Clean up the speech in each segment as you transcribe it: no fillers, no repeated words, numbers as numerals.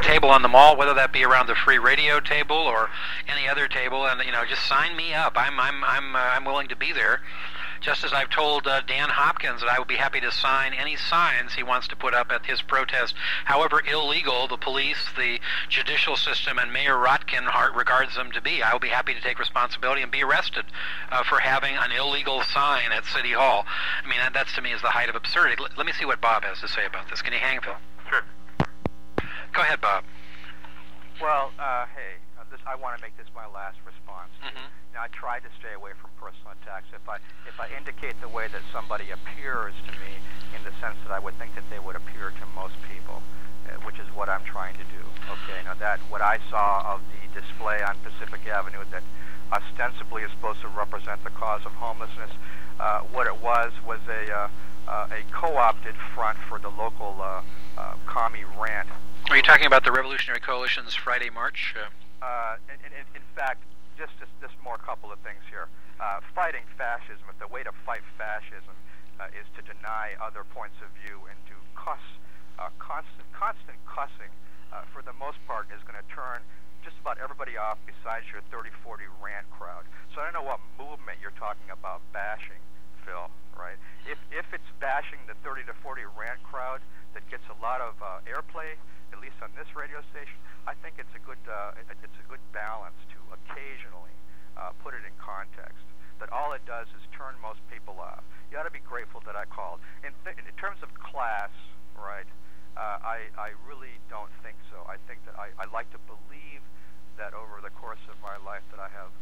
table on the mall, whether that be around the free radio table or any other table, and just sign me up. I'm willing to be there. Just as I've told Dan Hopkins that I would be happy to sign any signs he wants to put up at his protest, however illegal the police, the judicial system, and Mayor Rotkin regards them to be. I will be happy to take responsibility and be arrested for having an illegal sign at City Hall. I mean, that to me is the height of absurdity. Let me see what Bob has to say about this. Can you hang, Phil? Sure. Go ahead, Bob. Well, I want to make this my last response. Mm-hmm. Now, I try to stay away from personal attacks. If I indicate the way that somebody appears to me, in the sense that I would think that they would appear to most people, which is what I'm trying to do. Okay. Now, what I saw of the display on Pacific Avenue that ostensibly is supposed to represent the cause of homelessness, what it was a co-opted front for the local commie rant. Are you talking about the Revolutionary Coalition's Friday March? In fact, just more a couple of things here. Fighting fascism, if the way to fight fascism is to deny other points of view and to constant cussing, for the most part, is going to turn just about everybody off besides your 30-40 rant crowd. So I don't know what movement you're talking about bashing, Phil, right? If it's bashing the 30 to 40 rant crowd that gets a lot of airplay, at least on this radio station, I think it's a good balance to occasionally put it in context. That all it does is turn most people off. You ought to be grateful that I called. In terms of class, right? I really don't think so. I think that I like to believe that over the course of my life that I have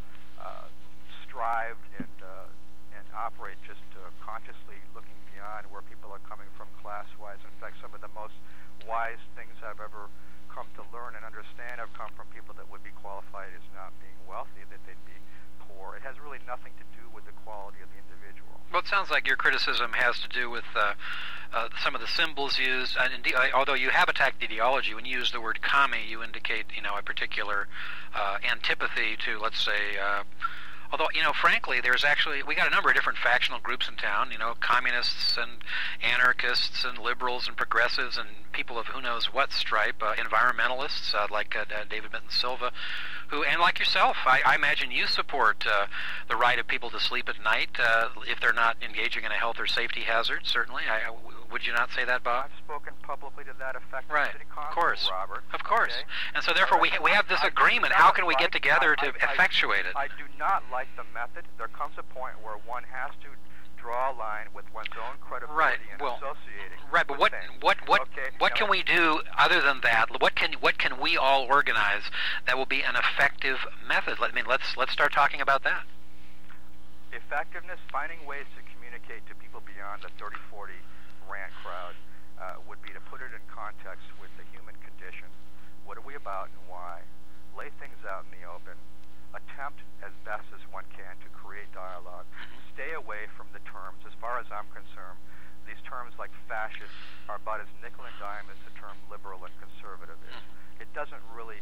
strived and operate just consciously looking beyond where people are coming from class-wise. In fact, some of the most wise things I've ever come to learn and understand have come from people that would be qualified as not being wealthy, that they'd be poor. It has really nothing to do with the quality of the individual. Well, it sounds like your criticism has to do with some of the symbols used, and indeed, although you have attacked ideology, when you use the word commie, you indicate, a particular antipathy to, let's say, although, frankly, we got a number of different factional groups in town, communists and anarchists and liberals and progressives and people of who knows what stripe, environmentalists like David Minton Silva, and like yourself, I imagine you support the right of people to sleep at night if they're not engaging in a health or safety hazard, certainly. Would you not say that, Bob? I've spoken publicly to that effect in right. City Council, of course. Robert. Of course. Okay? And so therefore we have this agreement. How can we get together to effectuate it? I do not like the method. There comes a point where one has to draw a line with one's own credibility and associating. Right, but what can we do other than that? What can we all organize that will be an effective method? Let's start talking about that. Effectiveness, finding ways to communicate to people beyond the 30-40 rant crowd would be to put it in context with the human condition. What are we about and why? Lay things out in the open. Attempt as best as one can to create dialogue. Stay away from the terms. As far as I'm concerned, these terms like fascist are about as nickel and dime as the term liberal and conservative is. It doesn't really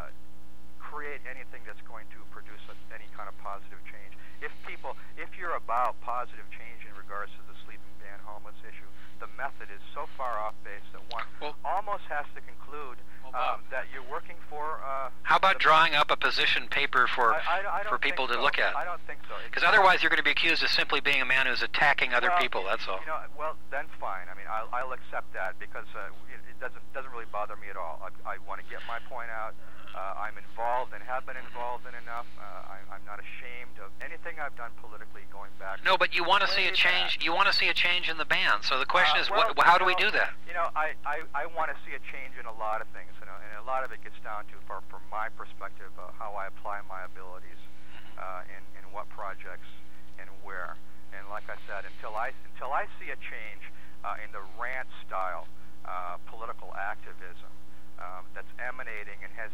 create anything that's going to produce any kind of positive change. If you're about positive change in regards to the sleeping ban homeless issue, the method is so far off base that one almost has to conclude that you're working for... how about drawing up a position paper for people to look at? I don't think so. Because otherwise you're going to be accused of simply being a man who's attacking other people, that's all. Well, then fine. I mean, I'll accept that because it doesn't really bother me at all. I want to get my point out. I'm involved and have been involved in enough. I'm not ashamed of anything I've done politically going back. No, but you want to see a change. You want to see a change in the ban. So the question is, how do we do that? I want to see a change in a lot of things, and a lot of it gets down to, from my perspective, how I apply my abilities in what projects and where. And like I said, until I see a change in the rant style political activism that's emanating and has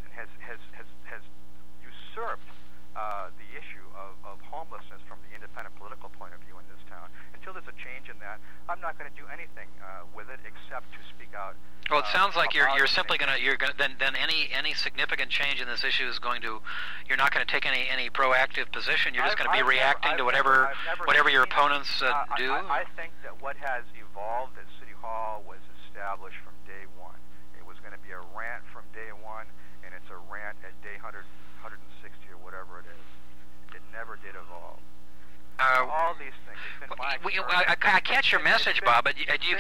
usurped the issue of homelessness from the independent political point of view in this town. Until there's a change in that, I'm not going to do anything with it except to speak out. Well, it sounds like you're simply going to then any significant change in this issue is going to, you're not going to take any proactive position. You're just going to be reacting to whatever your opponents do. I think that what has evolved at City Hall was established from day one. It was going to be a rant from day I catch your message, Bob, but do you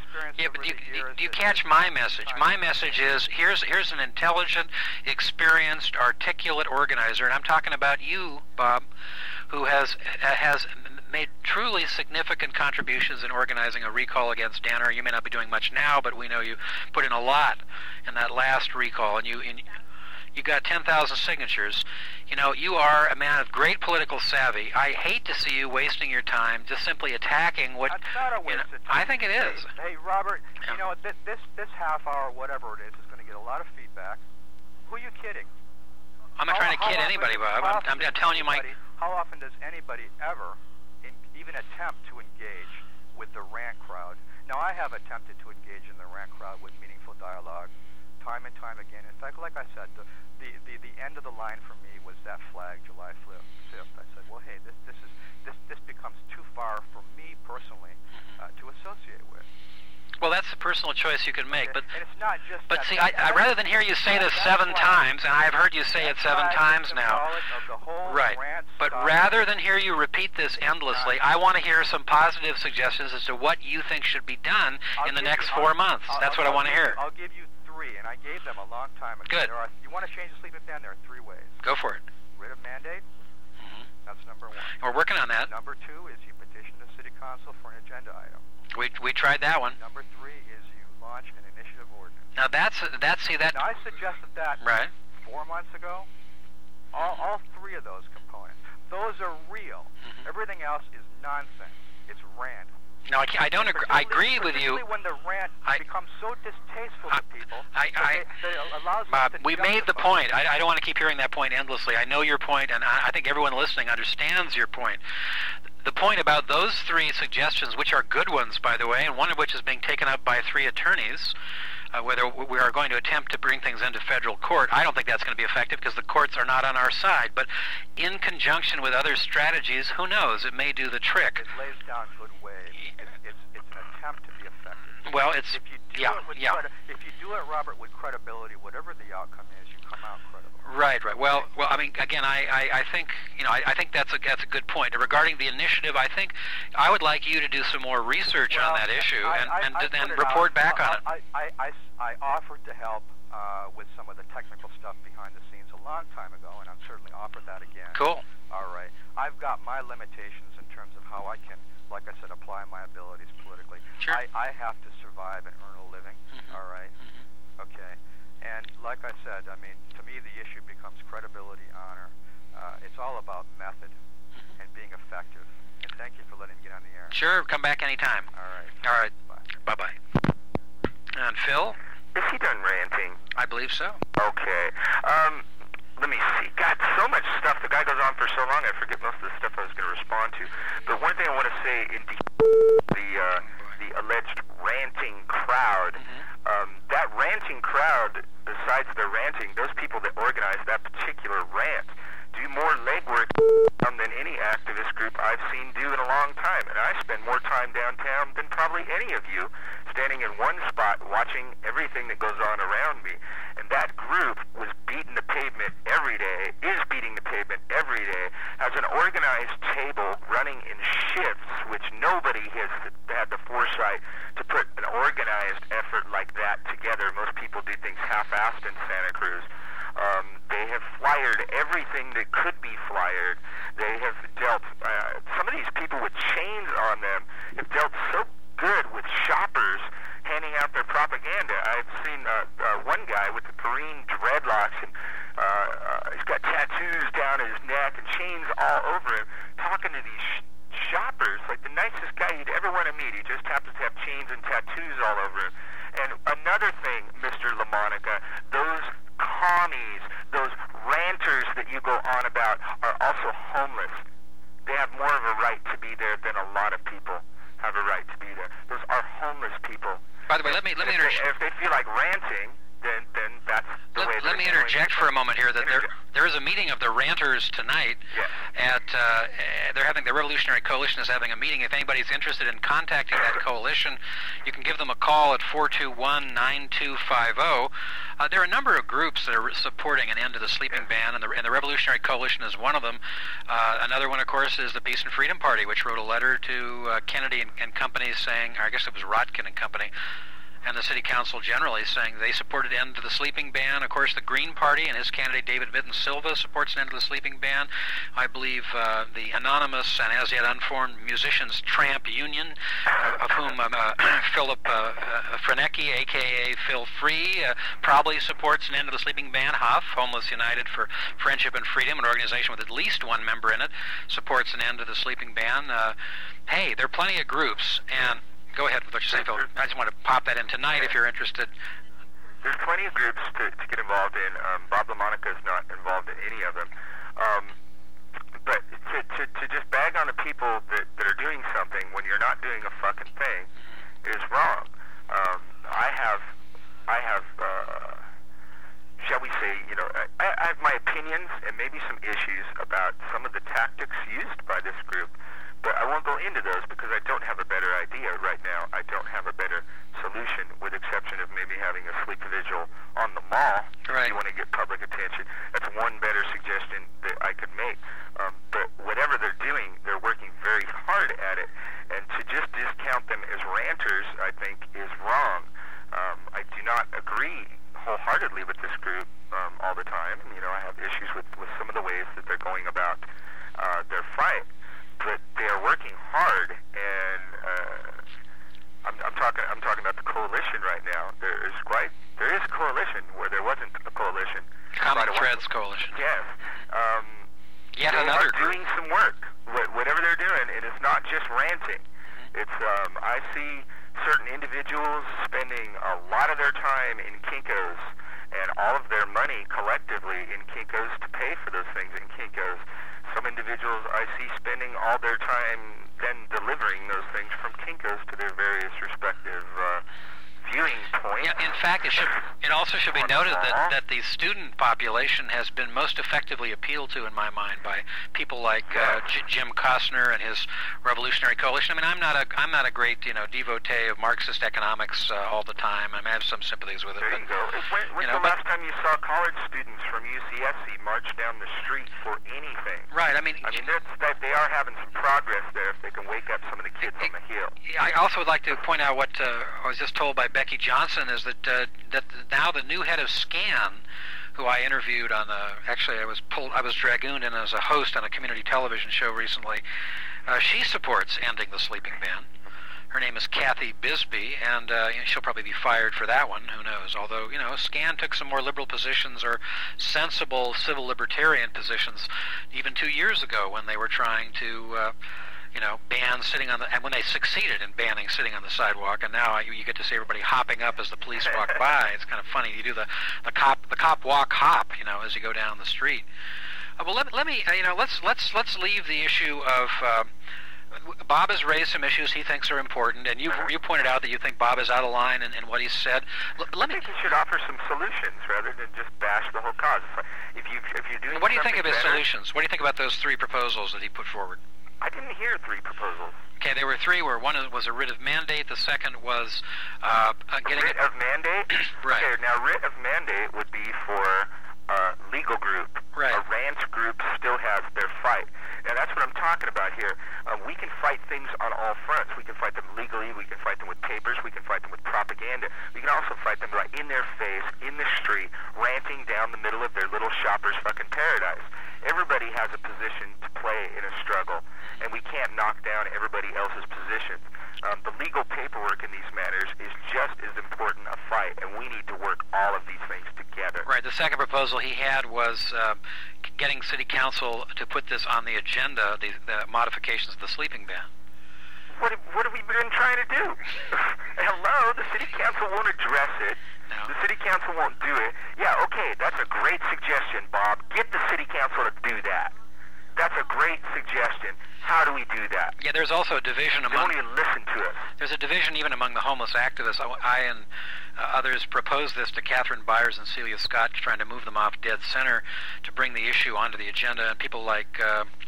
catch my message? My message is here's an intelligent, experienced, articulate organizer, and I'm talking about you, Bob, who has made truly significant contributions in organizing a recall against Danner. You may not be doing much now, but we know you put in a lot in that last recall, and you got 10,000 signatures. You know, you are a man of great political savvy. I hate to see you wasting your time just simply attacking what... That's not a waste of time. I think it is. Hey, Robert, you know, this half hour, whatever it is going to get a lot of feedback. Who are you kidding? I'm not trying to kid anybody, Bob. I'm telling you, Mike. How often does anybody ever even attempt to engage with the rant crowd? Now, I have attempted to engage in the rant crowd with meaningful dialogue time and time again. In fact, like I said, the end of the line for me was that flag, July 5th. I said, well, hey, this becomes too far for me personally to associate with. Well, that's a personal choice you can make, but and it's not just. But see, I rather than hear you say this 7 times, and I've heard you say it 7 times now. Right. But rather than hear you repeat this endlessly, I want to hear some positive suggestions as to what you think should be done in the next 4 months. That's what I want to hear. I'll give you 3, and I gave them a long time ago. Good. You want to change the sleeping ban? There are 3 ways. Go for it. Rid of mandate. That's number 1. We're working on that. Number 2 is you petition the city council for an agenda item. We tried that one. Number 3 is you launch an initiative ordinance. Now that's. Now I suggested that right 4 months ago. All 3 of those components. Those are real. Everything else is nonsense. It's rant. No, I don't agree. I agree with you. Particularly when the rant becomes so distasteful to people that it allows Bob, them to we made the point. I don't want to keep hearing that point endlessly. I know your point, and I think everyone listening understands your point. The point about those 3 suggestions, which are good ones, by the way, and one of which is being taken up by 3 attorneys, whether we are going to attempt to bring things into federal court, I don't think that's going to be effective because the courts are not on our side. But in conjunction with other strategies, who knows? It may do the trick. It lays down good ways. It's an attempt to be effective. Well, it's... If you do it, Robert, with credibility, whatever the outcome is, you come out credible. Right. Well, I mean, again, I think, I think that's a good point. Regarding the initiative, I think I would like you to do some more research on that issue and then report back on it. I offered to help with some of the technical stuff behind the scenes a long time ago, and I'm certainly offered that again. Cool. All right. I've got my limitations in terms of how I can, like I said, apply my abilities politically. Sure. I have to survive and earn a living. All right. Okay. And like I said, I mean, to me, the issue becomes credibility, honor. It's all about method and being effective. And thank you for letting me get on the air. Sure. Come back anytime. All right. All right. Bye. Bye-bye. And Phil? Is he done ranting? I believe so. Okay. Let me see. God, so much stuff. The guy goes on for so long, I forget most of the stuff I was going to respond to. But one thing I want to say, in the alleged ranting crowd, that ranting crowd, besides the ranting, those people that organize that particular rant do more legwork than any activist group I've seen do in a long time. And I spend more time downtown than probably any of you, standing in one spot watching everything that goes on around me. And that group was beating the pavement every day, is beating the pavement every day, has an organized table running in shifts, which nobody has had the foresight to put an organized effort like that together. Most people do things half-assed in Santa Cruz. They have flyered everything that could be flyered. They have dealt, some of these people with chains on them have dealt so good with shoppers handing out their propaganda. I've seen one guy with the Perrine dreadlocks, and he's got tattoos down his neck and chains all over him, talking to these shoppers, like the nicest guy you'd ever want to meet. He just happens to have chains and tattoos all over him. And another thing, Mr. LaMonica, those commies, those ranters that you go on about are also homeless. They have more of a right to be there than a lot of people have a right to be there. Those are homeless people. By the way, let me If they feel like ranting, then that's the way. Let me interject for a moment here. That there is a meeting of the ranters tonight. Yes. At the Revolutionary Coalition is having a meeting. If anybody's interested in contacting that coalition, you can give them a call at 421-9250. There are a number of groups that are supporting an end to the sleeping ban, and the Revolutionary Coalition is one of them. Another one, of course, is the Peace and Freedom Party, which wrote a letter to Kennedy and company saying, or I guess it was Rotkin and company, and the city council generally saying they supported an end to the sleeping ban. Of course, the Green Party and his candidate David Vinton Silva supports an end to the sleeping ban. I believe the anonymous and as yet unformed Musicians Tramp Union, of whom Philip Franecki, a.k.a. Phil Free, probably supports an end to the sleeping ban. HUF, Homeless United for Friendship and Freedom, an organization with at least one member in it, supports an end to the sleeping ban. Hey, there are plenty of groups, and go ahead with what you say, Phil. I just want to pop that in tonight if you're interested. There's plenty of groups to get involved in. Bob LaMonica is not involved in any of them. But to just bag on the people that are doing something when you're not doing a fucking thing is wrong. I have, shall we say, I have my opinions and maybe some issues about some of the tactics used by this group. But I won't go into those because I don't have a better idea right now. I don't have a better solution, with exception of maybe having a sleep vigil on the mall. Right. If you want to get public attention. That's one better suggestion that I could make. But whatever they're doing, they're working very hard at it. And to just discount them as ranters, I think, is wrong. I do not agree wholeheartedly with this group all the time. I have issues with some of the ways that they're going about their fight. But they are working hard, and I'm talking about the coalition right now. There is a coalition where there wasn't a coalition. Common Threads Coalition. Yes. Yet they another are doing some work. Whatever they're doing, and it's not just ranting. It's I see certain individuals spending a lot of their time in Kinko's and all of their money collectively in Kinko's to pay for those things in Kinko's. Some individuals I see spending all their time then delivering those things from Kinko's to their various respective viewing points. Yeah, in fact, it also should be noted that the student population has been most effectively appealed to, in my mind, by people like Jim Costner and his Revolutionary Coalition. I mean, I'm not a great devotee of Marxist economics all the time. I have some sympathies with it. There you go. When's the last time you saw college students from UCSC march down the street for anything? Right. I mean, they are having some progress there if they can wake up some of the kids on the Hill. I also would like to point out what I was just told by Becky Johnson is that now the new head of SCAN, who I interviewed on actually I was dragooned in as a host on a community television show recently. She supports ending the sleeping ban. Her name is Kathy Bisbee, and she'll probably be fired for that one. Who knows? Although SCAN took some more liberal positions or sensible civil libertarian positions even 2 years ago when they were trying to. Ban sitting on and when they succeeded in banning sitting on the sidewalk, and now you get to see everybody hopping up as the police walk by. It's kind of funny. You do the cop walk hop, as you go down the street. Well, let me, let's leave the issue of. Bob has raised some issues he thinks are important, and you pointed out that you think Bob is out of line in what he said. I think he should offer some solutions rather than just bash the whole cause. If you're doing. What do you think of his solutions? What do you think about those 3 proposals that he put forward? I didn't hear 3 proposals. Okay, there were 3. Where one was a writ of mandate. The second was getting writ of mandate. Right. Okay, now writ of mandate would be for a legal group. Right. A rant group still has their fight. Now that's what I'm talking about here. We can fight things on all fronts. We can fight them legally. We can fight them with papers. We can fight them with propaganda. We can also fight them right in their face, in the street, ranting down the middle of their little shopper's fucking paradise. Everybody has a position to play in a struggle, and we can't knock down everybody else's positions. The legal paperwork in these matters is just as important a fight, and we need to work all of these things together. Right. The second proposal he had was getting City Council to put this on the agenda, the modifications of the sleeping ban. What have we been trying to do? Hello? The City Council won't address it. No. The City Council won't do it. Yeah, okay, that's a great suggestion, Bob. Get the City Council to do that. That's a great suggestion. How do we do that? Yeah, there's also a division they among... They won't even listen to us. There's a division even among the homeless activists. I and Others proposed this to Catherine Byers and Celia Scott, trying to move them off dead center to bring the issue onto the agenda. And people like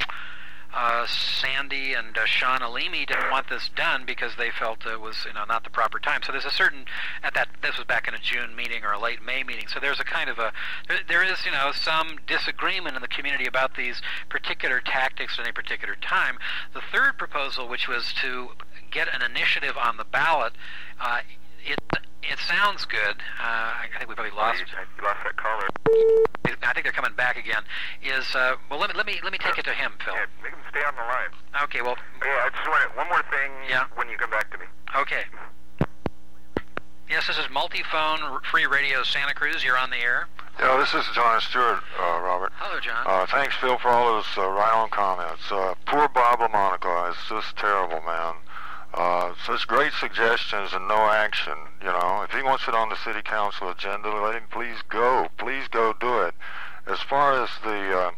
Sandy and Sean Alimi didn't want this done because they felt it was not the proper time. So there's a certain this was back in a June meeting or a late May meeting. So there's a kind of there is some disagreement in the community about these particular tactics at any particular time. The third proposal, which was to get an initiative on the ballot, it sounds good. I think we probably lost. You lost that caller. I think they're coming back again. Well, let me take it to him, Phil. Yeah, make him stay on the line. Okay. Well. Yeah, I just wanted one more thing. Yeah. When you come back to me. Okay. Yes, this is Multiphone Free Radio Santa Cruz. You're on the air. Yeah, this is John Stewart, Robert. Hello, John. Thanks, Phil, for all those right-on comments. Poor Bob LaMonica. It's just terrible, man. Such great suggestions and no action. If he wants it on the city council agenda, let him please go do it. As far as the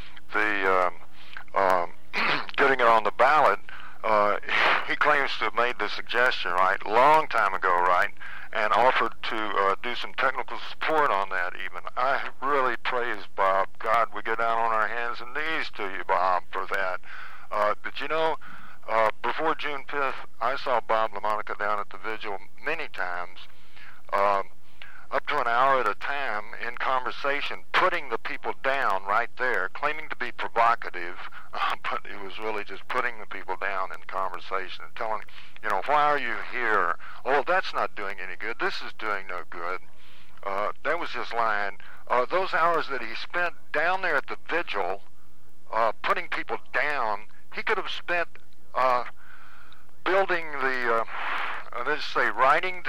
getting it on the ballot, he claims to have made the suggestion, right, long time ago, right, and offered to do some technical support on that even. I really praise Bob. God, we get down on our hands and knees to you, Bob, for that. But before June 5th, I saw Bob LaMonica down at the vigil many times, up to an hour at a time in conversation, putting the people down right there, claiming to be provocative, but he was really just putting the people down in conversation and telling, why are you here? Oh, that's not doing any good. This is doing no good. That was just lying. Those hours that he spent down there at the vigil, putting people down, he could have spent building writing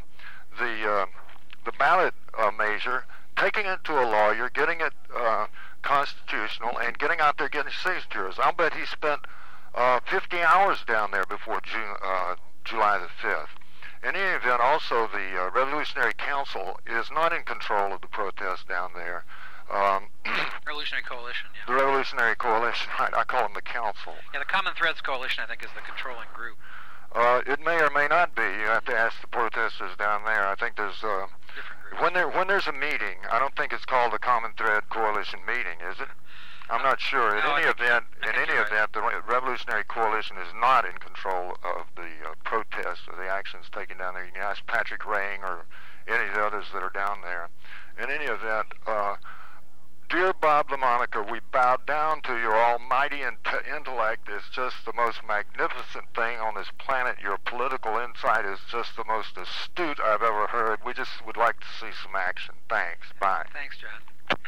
the ballot measure, taking it to a lawyer, getting it constitutional, and getting out there getting signatures. I'll bet he spent 50 hours down there before July the 5th. In any event, also the Revolutionary Council is not in control of the protest down there. Revolutionary Coalition, yeah. The Revolutionary Coalition, right? I call them the Council. Yeah, the Common Threads Coalition, I think, is the controlling group. It may or may not be. You have to ask the protesters down there. I think there's when there's a meeting. I don't think it's called the Common Thread Coalition meeting, is it? I'm not sure. In any event, the Revolutionary Coalition is not in control of the protests or the actions taken down there. You can ask Patrick Rang or any of the others that are down there. In any event, dear Bob LaMonica, we bow down to your almighty intellect. It's just the most magnificent thing on this planet. Your political insight is just the most astute I've ever heard. We just would like to see some action. Thanks. Bye. Thanks, John.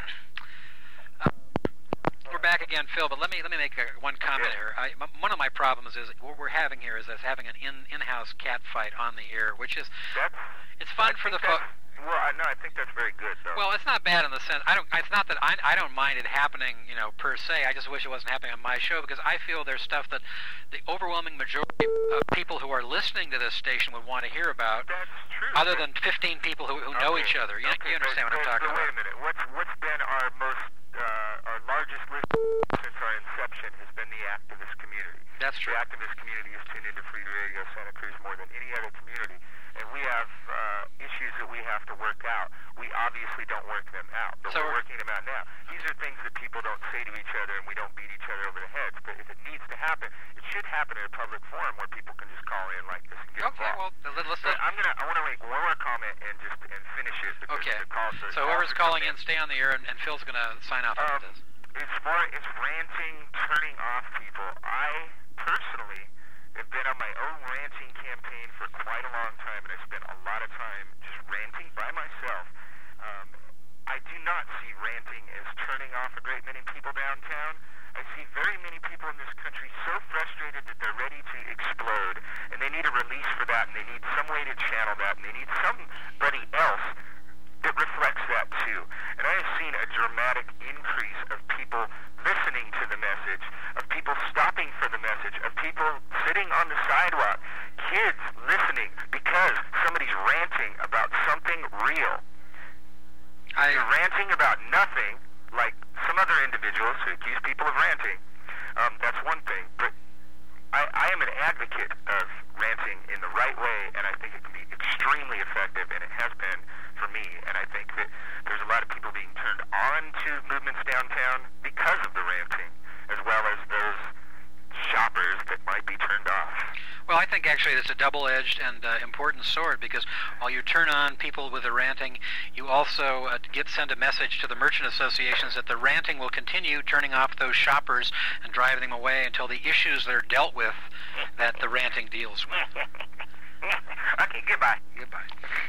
We're back again, Phil, but let me make one comment here. One of my problems is what we're having here is us having an in-house cat fight on the air, which is it's fun for the folks. Well, no, I think that's very good, though. Well, it's not bad in the sense it's not that I don't mind it happening, per se. I just wish it wasn't happening on my show because I feel there's stuff that the overwhelming majority of people who are listening to this station would want to hear about. That's true. Other than 15 people who know each other. You understand what I'm talking about? Wait a minute. What's been our largest listener since our inception has been the activist community. That's true. The activist community has tuned into Free Radio Santa Cruz more than any other community. And we have issues that we have to work out. We obviously don't work them out, but we're working them out now. These are things that people don't say to each other, and we don't beat each other over the heads. But if it needs to happen, it should happen in a public forum where people can just call in like this and get involved. Well, let's. I want to make one more comment and finish it. Okay. So whoever's calling in, stay on the air, and Phil's going to sign off after this. As far as ranting, turning off people, I personally have been on my own ranting campaign for quite a long time, and I spent a lot of time just ranting by myself. I do not see ranting as turning off a great many people downtown. I see very many people in this country so frustrated that they're ready to explode, and they need a release for that, and they need some way to channel that, and they need somebody else that reflects that too. And I have seen a dramatic increase of people listening to the message, of people stopping for the message, of people sitting on the sidewalk, kids listening because somebody's ranting about something real. You're ranting about nothing, like some other individuals who accuse people of ranting. That's one thing, but I am an advocate of ranting in the right way, and I think it can be extremely extremely effective, and it has been for me. And I think that there's a lot of people being turned on to movements downtown because of the ranting, as well as those shoppers that might be turned off. Well, I think actually it's a double-edged and important sword, because while you turn on people with the ranting, you also send a message to the merchant associations that the ranting will continue, turning off those shoppers and driving them away until the issues that are dealt with that the ranting deals with. Okay, goodbye. Goodbye.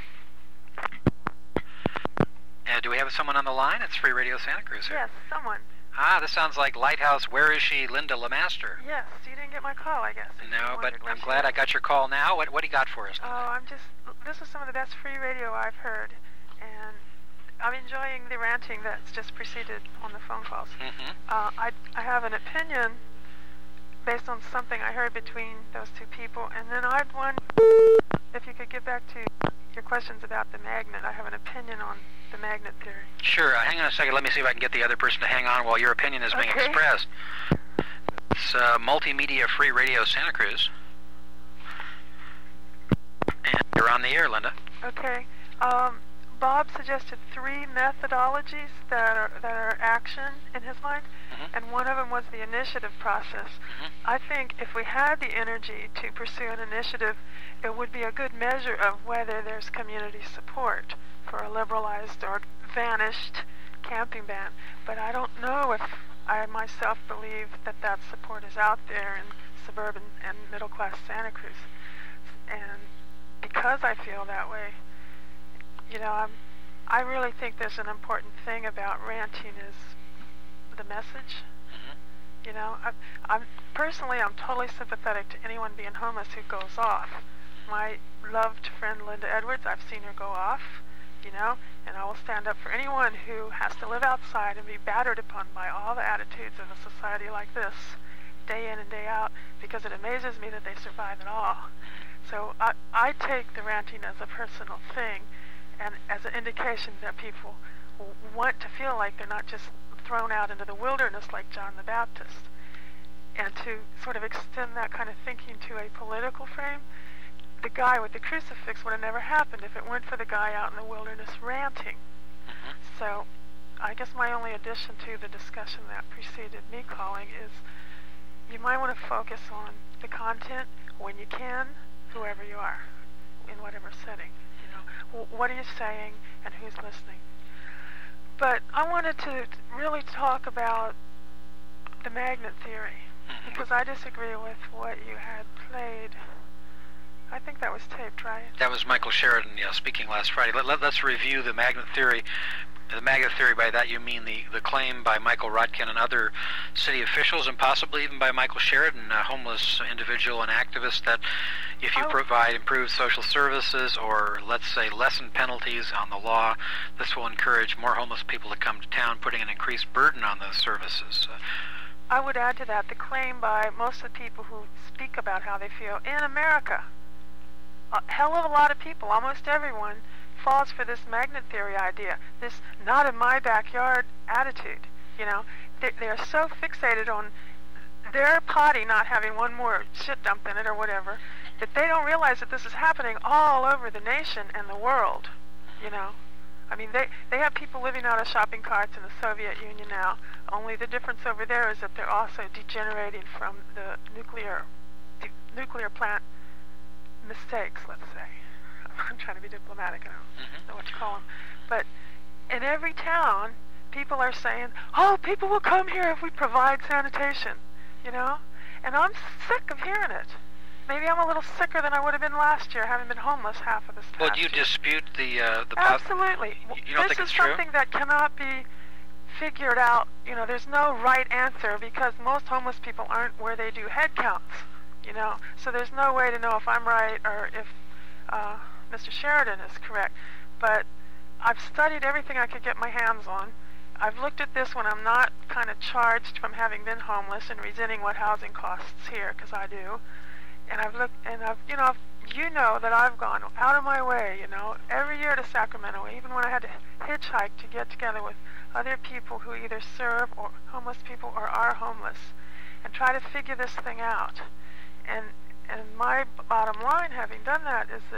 Do we have someone on the line? It's Free Radio Santa Cruz here. Yes, someone. This sounds like Lighthouse. Where is she? Linda Lemaster. Yes, you didn't get my call, I guess. No, but I'm glad I got your call now. What do you got for us? Oh, this is some of the best free radio I've heard, and I'm enjoying the ranting that's just preceded on the phone calls. Mm-hmm. I have an opinion based on something I heard between those two people, and then I'd wonder if you could get back to your questions about the magnet. I have an opinion on the magnet theory. Sure. Hang on a second. Let me see if I can get the other person to hang on while your opinion is being expressed. It's Multimedia Free Radio Santa Cruz. And you're on the air, Linda. Okay. Bob suggested 3 methodologies that are action in his mind, and one of them was the initiative process. I think if we had the energy to pursue an initiative, it would be a good measure of whether there's community support for a liberalized or vanished camping ban. But I don't know if I myself believe that support is out there in suburban and middle-class Santa Cruz. And because I feel that way, I really think there's an important thing about ranting is the message. I'm totally sympathetic to anyone being homeless who goes off. My loved friend Linda Edwards, I've seen her go off, and I will stand up for anyone who has to live outside and be battered upon by all the attitudes of a society like this, day in and day out, because it amazes me that they survive at all. So I take the ranting as a personal thing, and as an indication that people want to feel like they're not just thrown out into the wilderness like John the Baptist, and to sort of extend that kind of thinking to a political frame. The guy with the crucifix would have never happened if it weren't for the guy out in the wilderness ranting. So I guess my only addition to the discussion that preceded me calling is you might want to focus on the content when you can, whoever you are, in whatever setting. What are you saying and who's listening? But I wanted to really talk about the magnet theory, because I disagree with what you had played. I think that was taped, right? That was Michael Sheridan, speaking last Friday. Let's review the magnet theory. The magnet theory, by that you mean the claim by Michael Rotkin and other city officials, and possibly even by Michael Sheridan, a homeless individual and activist, that if you provide improved social services or, let's say, lessen penalties on the law, this will encourage more homeless people to come to town, putting an increased burden on those services. I would add to that the claim by most of the people who speak about how they feel in America. A hell of a lot of people, almost everyone, falls for this magnet theory idea, this not in my backyard attitude. They're so fixated on their potty not having one more shit dumped in it or whatever, that they don't realize that this is happening all over the nation and the world. I mean, they have people living out of shopping carts in the Soviet Union now. Only the difference over there is that they're also degenerating from the nuclear plant mistakes, let's say. I'm trying to be diplomatic. I don't know what you call them. But in every town, people are saying, people will come here if we provide sanitation, And I'm sick of hearing it. Maybe I'm a little sicker than I would have been last year, having been homeless half of this past year. Well, do you dispute the Absolutely. You don't think it's true? This is something that cannot be figured out. There's no right answer, because most homeless people aren't where they do head counts, So there's no way to know if I'm right or if Mr. Sheridan is correct. But I've studied everything I could get my hands on. I've looked at this when I'm not kind of charged from having been homeless and resenting what housing costs here, because I do. And I've looked, and that I've gone out of my way, every year to Sacramento, even when I had to hitchhike to get together with other people who either serve or homeless people or are homeless, and try to figure this thing out. And my bottom line, having done that, is that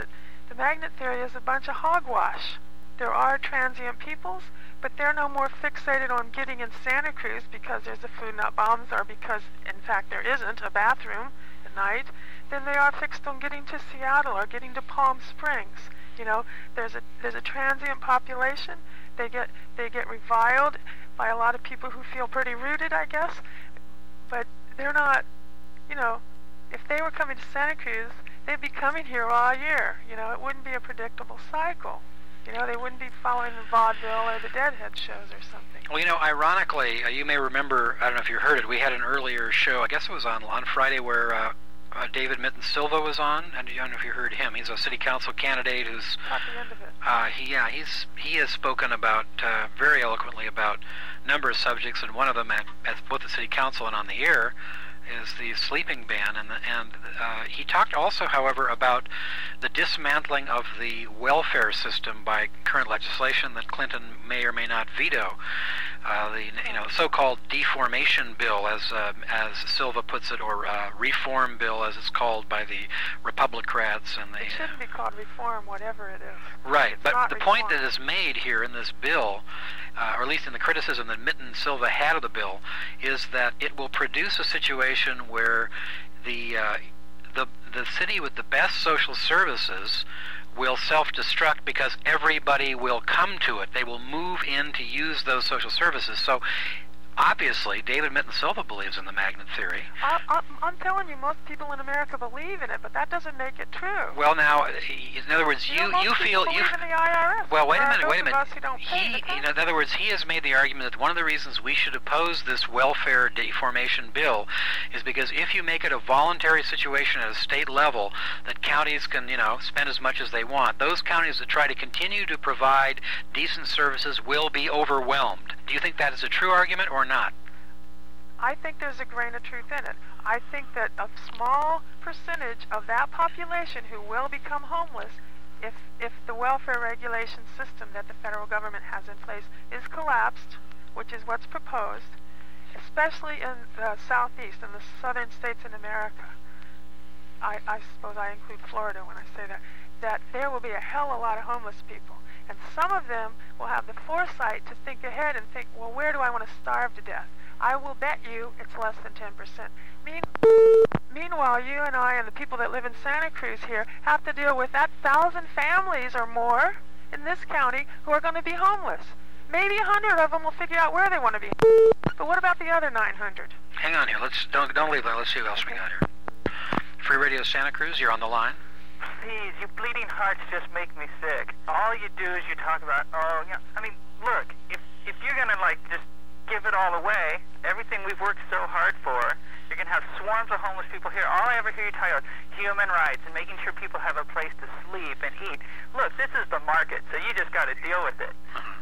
The magnet theory is a bunch of hogwash. There are transient peoples, but they're no more fixated on getting in Santa Cruz because there's a Food Not Bombs or because, in fact, there isn't a bathroom at night than they are fixed on getting to Seattle or getting to Palm Springs. You know, there's a transient population. They get reviled by a lot of people who feel pretty rooted, I guess, but they're not, you know, if they were coming to Santa Cruz, they'd be coming here all year. You know, it wouldn't be a predictable cycle. You know, they wouldn't be following the vaudeville or the Deadhead shows or something. Well, you know, ironically, you may remember, I don't know if you heard it, we had an earlier show, I guess it was on Friday, where David Mitten Silva was on. I don't know if you heard him. He's a city council candidate who's... Caught the end of it. He has spoken about, very eloquently about a number of subjects, and one of them at both the city council and on the air is the sleeping ban, and he talked also, however, about the dismantling of the welfare system by current legislation that Clinton may or may not veto. The so-called deformation bill, as Silva puts it, or reform bill, as it's called by the Republicrats and the. It shouldn't be called reform, whatever it is. Right, but the reform. point that is made here in this bill, or at least in the criticism that Mitten Silva had of the bill, is that it will produce a situation where the city with the best social services will self-destruct because everybody will come to it. They will move in to use those social services. So obviously, David Mitten Silva believes in the magnet theory. I'm telling you, most people in America believe in it, but that doesn't make it true. Well, now, in other words, you feel believe in the IRS. Well, wait a minute. In other words, he has made the argument that one of the reasons we should oppose this welfare deformation bill is because if you make it a voluntary situation at a state level that counties can, spend as much as they want, those counties that try to continue to provide decent services will be overwhelmed. Do you think that is a true argument or not? I think there's a grain of truth in it. I think that a small percentage of that population who will become homeless, if the welfare regulation system that the federal government has in place is collapsed, which is what's proposed, especially in the southeast and the southern states in America, I suppose I include Florida when I say that there will be a hell of a lot of homeless people. And some of them will have the foresight to think ahead and think, well, where do I want to starve to death? I will bet you it's less than 10%. Meanwhile, you and I and the people that live in Santa Cruz here have to deal with that 1,000 families or more in this county who are going to be homeless. Maybe 100 of them will figure out where they want to be. But what about the other 900? Hang on here. Don't leave that. Let's see what else we got here. Free Radio Santa Cruz, you're on the line. Please, you bleeding hearts just make me sick. All you do is you talk about, look, if you're going to, just give it all away, everything we've worked so hard for, you're going to have swarms of homeless people here. All I ever hear you talk about human rights and making sure people have a place to sleep and eat. Look, this is the market, so you just got to deal with it.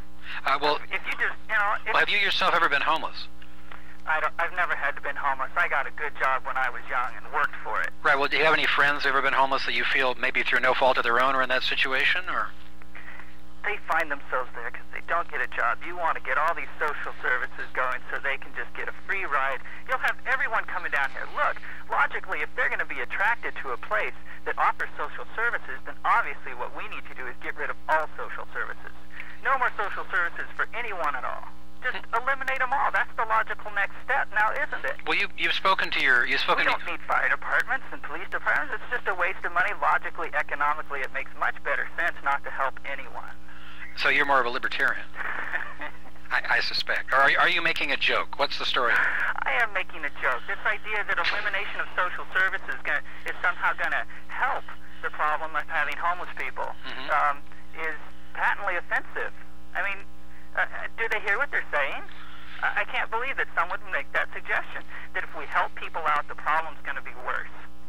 If you just, have you yourself ever been homeless? I've never had to been homeless. I got a good job when I was young and worked for it. Right. Well, do you have any friends who have ever been homeless that you feel maybe through no fault of their own are in that situation, or? They find themselves there because they don't get a job. You want to get all these social services going so they can just get a free ride. You'll have everyone coming down here. Look, logically, if they're going to be attracted to a place that offers social services, then obviously what we need to do is get rid of all social services. No more social services for anyone at all. Just eliminate them all. That's the logical next step now, isn't it? Well, you've spoken to your... We don't need fire departments and police departments. It's just a waste of money. Logically, economically, it makes much better sense not to help anyone. So you're more of a libertarian, I suspect. Or are you making a joke? What's the story? I am making a joke. This idea that elimination of social services is somehow going to help the problem of having homeless people is patently offensive. I mean... do they hear what they're saying? I can't believe that someone would make that suggestion, that if we help people out, the problem's going to be worse.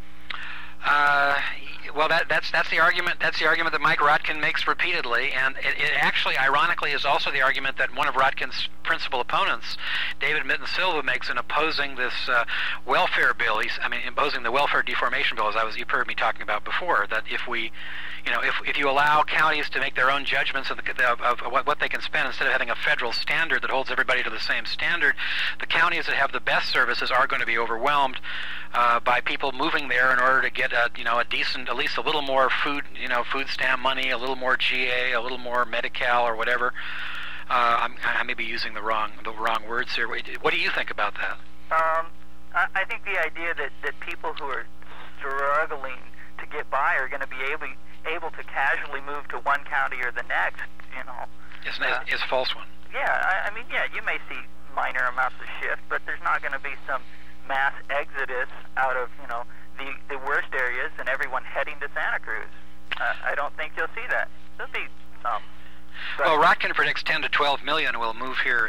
Well, that's the argument. That's the argument that Mike Rotkin makes repeatedly, and it actually, ironically, is also the argument that one of Rotkin's principal opponents, David Mitten Silva, makes in opposing this welfare bill. Opposing the welfare deformation bill, as you've heard me talking about before. That if we, if you allow counties to make their own judgments of what they can spend instead of having a federal standard that holds everybody to the same standard, the counties that have the best services are going to be overwhelmed by people moving there in order to get a decent at least a little more food stamp money, a little more GA, a little more Medi-Cal or whatever. I may be using the wrong words here. What do you think about that? I think the idea that people who are struggling to get by are going to be able to casually move to one county or the next, is a false one. Yeah, I mean, you may see minor amounts of shift, but there's not going to be some mass exodus out of the worst areas and everyone heading to Santa Cruz. I don't think you'll see that. There'll be some. Well, Rotkin predicts 10 to 12 million will move here.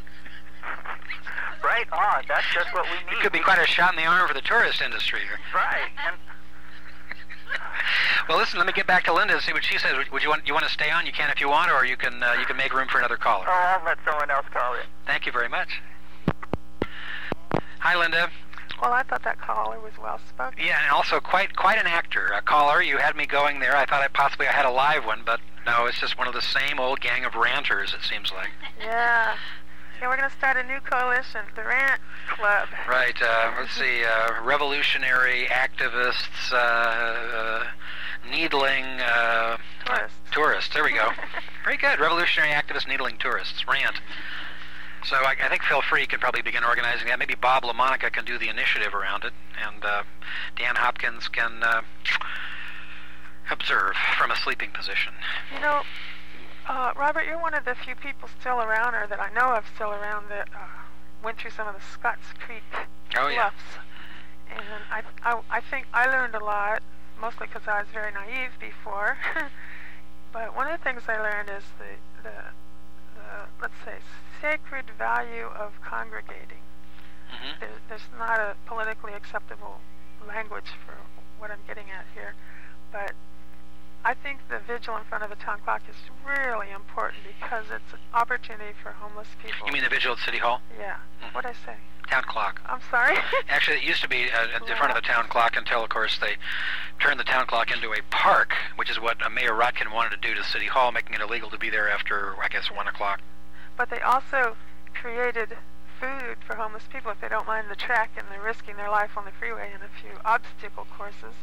Right on. That's just what we need. It could be quite a shot in the arm for the tourist industry here. Right. And well, listen. Let me get back to Linda and see what she says. You want to stay on? You can if you want, or you can make room for another caller. Oh, I'll let someone else call in. Thank you very much. Hi, Linda. Well, I thought that caller was well spoken. Yeah, and also quite an actor. A caller, you had me going there. I thought I had a live one, but no, it's just one of the same old gang of ranters, it seems like. Yeah. Yeah, we're going to start a new coalition, the Rant Club. Right. Let's see. Revolutionary activists, needling tourists. There we go. Very good. Revolutionary activists, needling tourists. Rant. So I think Phil Free can probably begin organizing that. Maybe Bob LaMonica can do the initiative around it, and Dan Hopkins can observe from a sleeping position. Robert, you're one of the few people still around, or that I know of still around, that went through some of the Scotts Creek bluffs. And I think I learned a lot, mostly because I was very naive before. But one of the things I learned is the let's say, sacred value of congregating. Mm-hmm. There's not a politically acceptable language for what I'm getting at here, but I think the vigil in front of the town clock is really important because it's an opportunity for homeless people. You mean the vigil at City Hall? Yeah. Mm-hmm. What'd I say? Town clock. I'm sorry? Actually, it used to be in front of the town clock until, of course, they turned the town clock into a park, which is what Mayor Rotkin wanted to do to City Hall, making it illegal to be there after, I guess, 1 o'clock. But they also created food for homeless people if they don't mind the trek and they're risking their life on the freeway and a few obstacle courses,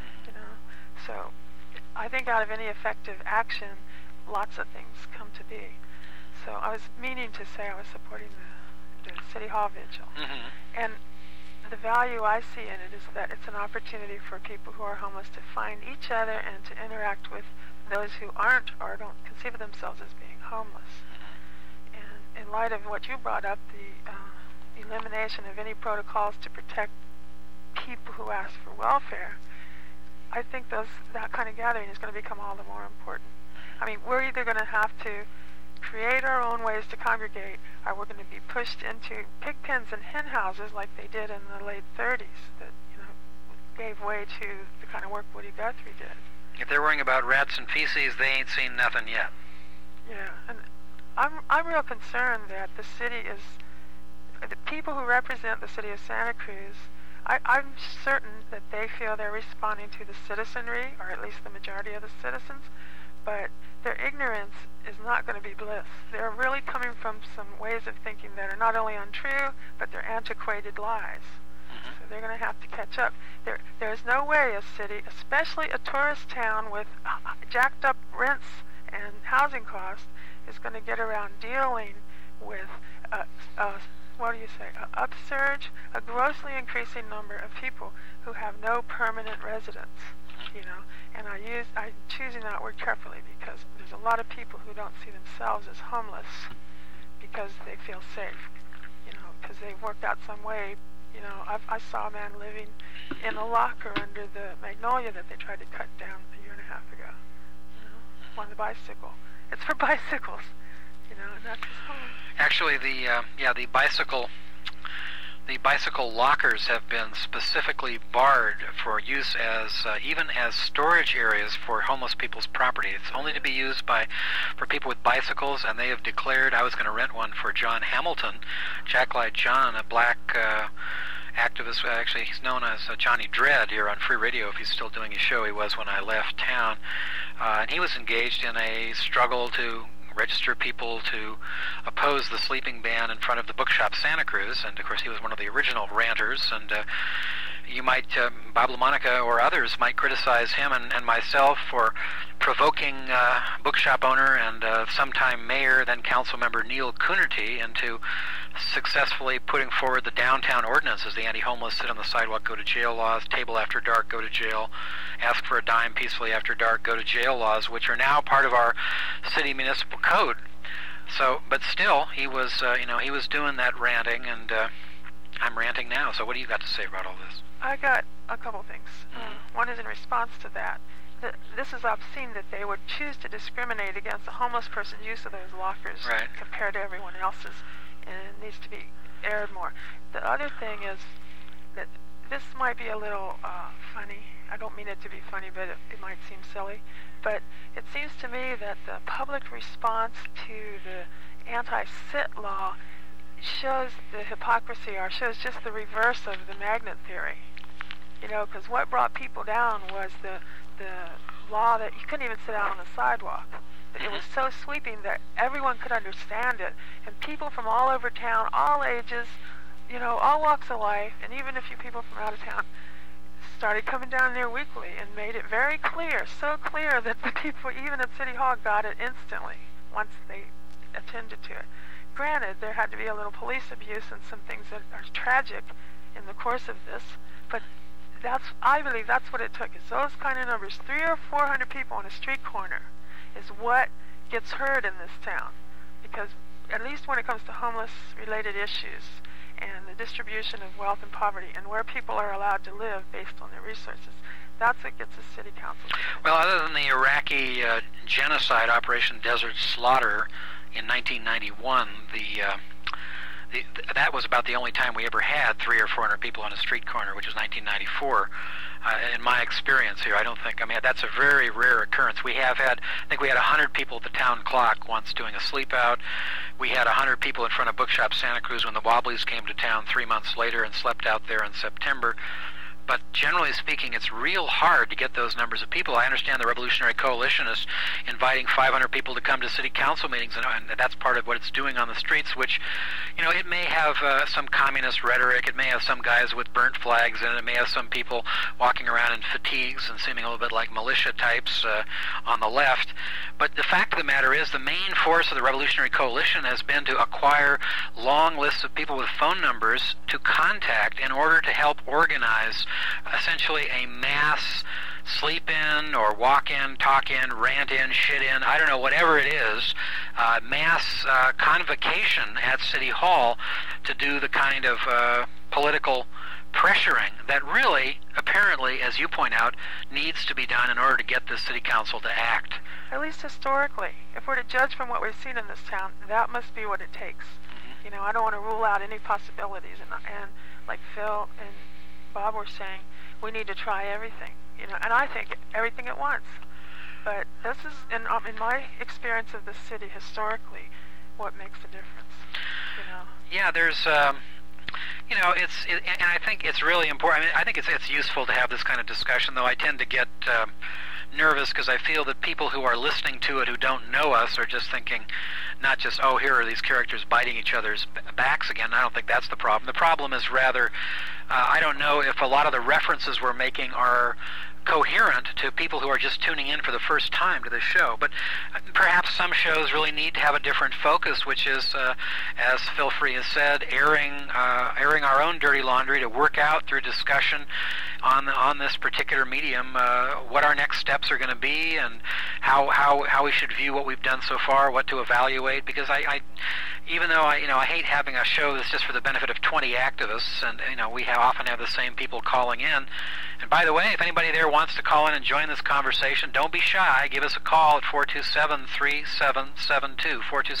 So I think out of any effective action, lots of things come to be. So I was meaning to say I was supporting the City Hall vigil. Mm-hmm. And the value I see in it is that it's an opportunity for people who are homeless to find each other and to interact with those who aren't or don't conceive of themselves as being homeless. In light of what you brought up, the elimination of any protocols to protect people who ask for welfare, I think that kind of gathering is going to become all the more important. I mean, we're either going to have to create our own ways to congregate, or we're going to be pushed into pig pens and hen houses like they did in the late 30s that gave way to the kind of work Woody Guthrie did. If they're worrying about rats and feces, they ain't seen nothing yet. Yeah, and I'm real concerned that the people who represent the city of Santa Cruz, I'm certain that they feel they're responding to the citizenry, or at least the majority of the citizens, but their ignorance is not going to be bliss. They're really coming from some ways of thinking that are not only untrue, but they're antiquated lies. Mm-hmm. So they're going to have to catch up. There's no way a city, especially a tourist town with jacked up rents and housing costs, is going to get around dealing with an upsurge, a grossly increasing number of people who have no permanent residence. And I'm choosing that word carefully because there's a lot of people who don't see themselves as homeless because they feel safe, because they've worked out some way. I saw a man living in a locker under the magnolia that they tried to cut down a year and a half ago, on the bicycle. It's for bicycles, and that's his home. Actually, the bicycle lockers have been specifically barred for use as even as storage areas for homeless people's property. It's only to be used for people with bicycles, and they have declared. I was going to rent one for John Hamilton, Jacklight John, a black activist. Actually, he's known as Johnny Dredd here on Free Radio. If he's still doing his show, he was when I left town, and he was engaged in a struggle to register people to oppose the sleeping ban in front of the bookshop Santa Cruz, and of course he was one of the original ranters, and you might, Bob LaMonica or others might criticize him and myself for provoking bookshop owner and sometime mayor, then council member Neil Coonerty into successfully putting forward the downtown ordinances, the anti-homeless, sit on the sidewalk, go to jail laws, table after dark, go to jail, ask for a dime peacefully after dark, go to jail laws, which are now part of our city municipal code. So, but still, he was, he was doing that ranting, and I'm ranting now. So what do you got to say about all this? I got a couple things. One is in response to that. This is obscene that they would choose to discriminate against a homeless person's use of those lockers compared to everyone else's, and it needs to be aired more. The other thing is that this might be a little funny. I don't mean it to be funny, but it might seem silly. But it seems to me that the public response to the anti-sit law shows the hypocrisy, or shows just the reverse of the magnet theory. You know, because what brought people down was the law that you couldn't even sit out on the sidewalk. It was so sweeping that everyone could understand it, and people from all over town, all ages, you know, all walks of life, and even a few people from out of town, started coming down there weekly and made it very clear, so clear that the people, even at City Hall, got it instantly once they attended to it. Granted, there had to be a little police abuse and some things that are tragic in the course of this, but I believe that's what it took, is those kind of numbers. 300 or 400 people on a street corner is what gets heard in this town, because at least when it comes to homeless-related issues and the distribution of wealth and poverty and where people are allowed to live based on their resources, that's what gets the city council. Well, other than the Iraqi genocide, Operation Desert Slaughter in 1991, that was about the only time we ever had 300 or 400 people on a street corner, which was 1994. In my experience here, that's a very rare occurrence. We have had, I think we had 100 people at the town clock once doing a sleep out. We had 100 people in front of Bookshop Santa Cruz when the Wobblies came to town 3 months later and slept out there in September. But generally speaking, it's real hard to get those numbers of people. I understand the Revolutionary Coalition is inviting 500 people to come to city council meetings, and that's part of what it's doing on the streets, which, you know, it may have some communist rhetoric, it may have some guys with burnt flags in it, it may have some people walking around in fatigues and seeming a little bit like militia types on the left. But the fact of the matter is, the main force of the Revolutionary Coalition has been to acquire long lists of people with phone numbers to contact in order to help organize essentially a mass sleep-in or walk-in, talk-in, rant-in, shit-in, I don't know, whatever it is, mass convocation at City Hall to do the kind of political pressuring that really, apparently, as you point out, needs to be done in order to get the city council to act. At least historically. If we're to judge from what we've seen in this town, that must be what it takes. You know, I don't want to rule out any possibilities, and like Phil and Bob were saying, we need to try everything, you know, and I think everything at once. But this is, in my experience of the city historically, what makes a difference, you know. Yeah, there's, you know, and I think it's really important. I mean, I think it's useful to have this kind of discussion, though I tend to get nervous because I feel that people who are listening to it who don't know us are just thinking, not just, oh, here are these characters biting each other's backs again. I don't think that's the problem. The problem is rather, I don't know if a lot of the references we're making are coherent to people who are just tuning in for the first time to the show. But perhaps some shows really need to have a different focus, which is, as Phil Free has said, airing our own dirty laundry, to work out through discussion on this particular medium what our next steps are going to be, and how we should view what we've done so far, what to evaluate. Because I even though I hate having a show that's just for the benefit of 20 activists, and we often have the same people calling in. And by the way, if anybody there wants to call in and join this conversation, don't be shy. Give us a call at 427-3772,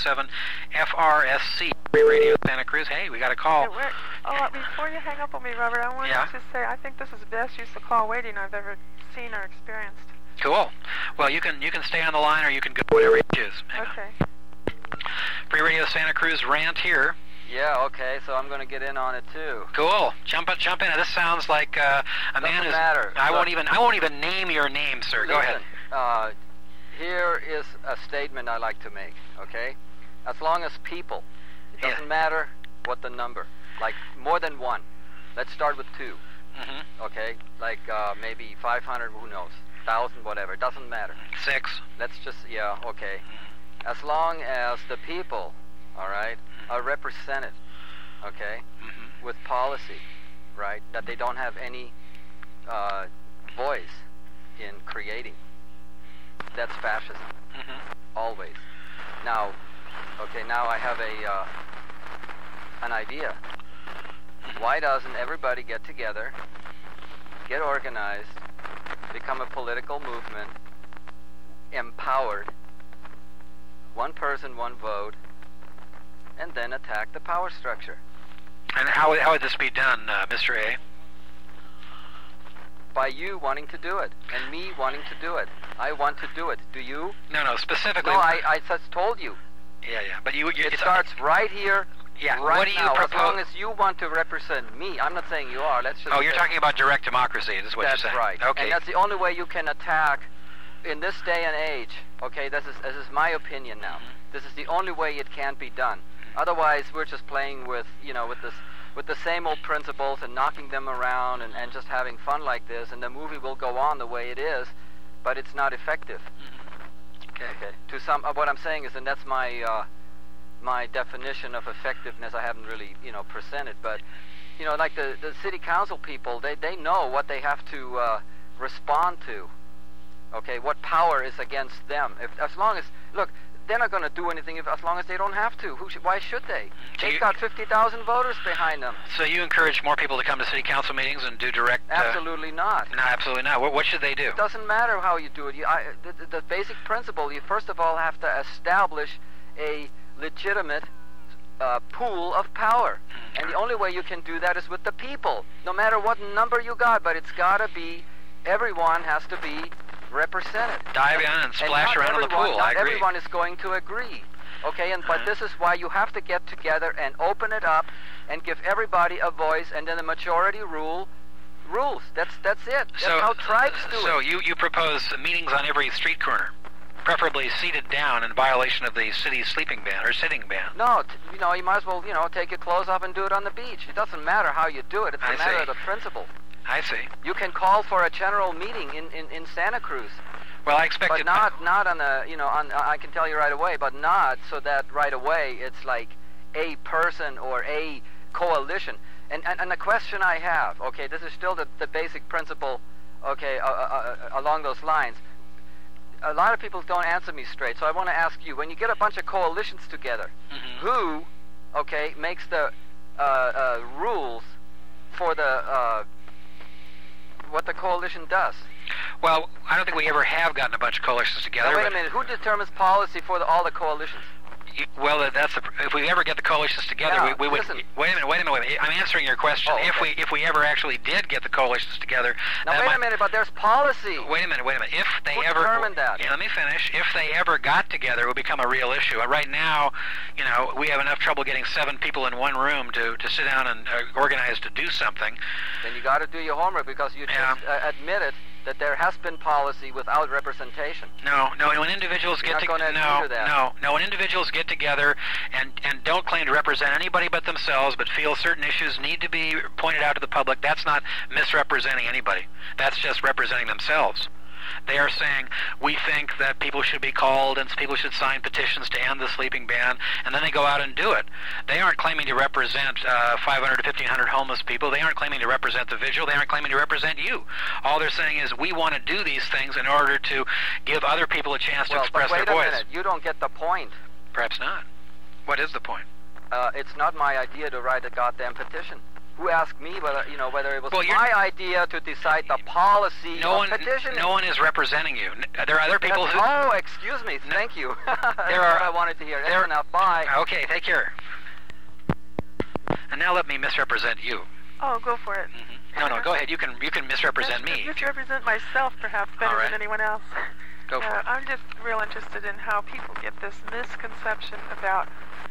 427-FRSC, Free Radio Santa Cruz. Hey, we got a call. Before you hang up on me, Robert, I wanted to say I think this is the best use of call waiting I've ever seen or experienced. Cool. Well, you can stay on the line, or you can go whatever you choose. Okay. Free Radio Santa Cruz rant here. Yeah, okay, so I'm going to get in on it too. Cool. Jump in. This sounds like a man who's... matter. I won't even name your name, sir. Go ahead. Here is a statement I like to make, okay? As long as people, it doesn't matter what the number, like more than one. Let's start with 2. Okay, like maybe 500, who knows, 1,000, whatever. It doesn't matter. 6. Let's just, yeah, okay. As long as the people, all right, are represented, okay, with policy, right, that they don't have any voice in creating. That's fascism. Always. Now, okay, now I have an idea. Why doesn't everybody get together, get organized, become a political movement, empowered, one person, one vote, and then attack the power structure? And how would this be done, Mr. A? By you wanting to do it, and me wanting to do it. I want to do it. Do you? No, specifically. No, I just told you. Yeah, but it starts right here. Yeah, right what do you now, propose? As long as you want to represent me. I'm not saying you are. Let's just. Oh, you're talking about direct democracy. Is what you're saying. That's right. Okay. And that's the only way you can attack in this day and age. Okay, this is my opinion now. This is the only way it can be done. Otherwise, we're just playing with with the same old principles and knocking them around and just having fun like this, and the movie will go on the way it is, but it's not effective. Okay. To some, what I'm saying is, and that's my my definition of effectiveness. I haven't really presented, but like the city council people, they know what they have to respond to. Okay, what power is against them? As long as look. They're not going to do anything as long as they don't have to. Why should they? They've got 50,000 voters behind them. So you encourage more people to come to city council meetings and do direct... Absolutely not. No, absolutely not. What should they do? It doesn't matter how you do it. The basic principle, you first of all have to establish a legitimate pool of power. And the only way you can do that is with the people. No matter what number you got, but it's got to be, everyone has to be represented. Dive in and splash around in the pool. I agree. Not everyone is going to agree. Okay, but this is why you have to get together and open it up and give everybody a voice, and then the majority rules. That's it. That's how tribes do it. So you propose meetings on every street corner, preferably seated down in violation of the city's sleeping ban or sitting ban. No, you might as well take your clothes off and do it on the beach. It doesn't matter how you do it. It's a matter of the principle. I see. You can call for a general meeting in Santa Cruz. Well, I expected... But not on a, I can tell you right away, but not so that right away it's like a person or a coalition. And the question I have, okay, this is still the basic principle, okay, along those lines. A lot of people don't answer me straight, so I want to ask you, when you get a bunch of coalitions together, who, okay, makes the rules for the... what the coalition does? Well, I don't think we ever have gotten a bunch of coalitions together. Now, wait a minute. Who determines policy for all the coalitions? Well, if we ever get the coalitions together, we would. Listen. Wait a minute. I'm answering your question. Oh, okay. If we ever actually did get the coalitions together. Now wait a minute, but there's policy. Wait a minute. If they Who ever determined that? Yeah, let me finish. If they ever got together, it would become a real issue. Right now, we have enough trouble getting 7 people in one room to sit down and organize to do something. Then you got to do your homework, because you just admitted that there has been policy without representation. No. When individuals get together, when individuals get together and don't claim to represent anybody but themselves, but feel certain issues need to be pointed out to the public, that's not misrepresenting anybody. That's just representing themselves. They are saying, we think that people should be called and people should sign petitions to end the sleeping ban, and then they go out and do it. They aren't claiming to represent 500 to 1,500 homeless people. They aren't claiming to represent the vigil. They aren't claiming to represent you. All they're saying is, we want to do these things in order to give other people a chance to express their voice. But wait a minute. You don't get the point. Perhaps not. What is the point? It's not my idea to write a goddamn petition. Who asked me whether it was my idea to decide the policy of petitioning? No one is representing you. There are other people who... Oh, excuse me. Thank you. That's what I wanted to hear. That's enough. Bye. Okay, take care. And now let me misrepresent you. Oh, go for it. No, go ahead. You can misrepresent me. You can represent myself perhaps better than anyone else. Go for it. I'm just real interested in how people get this misconception about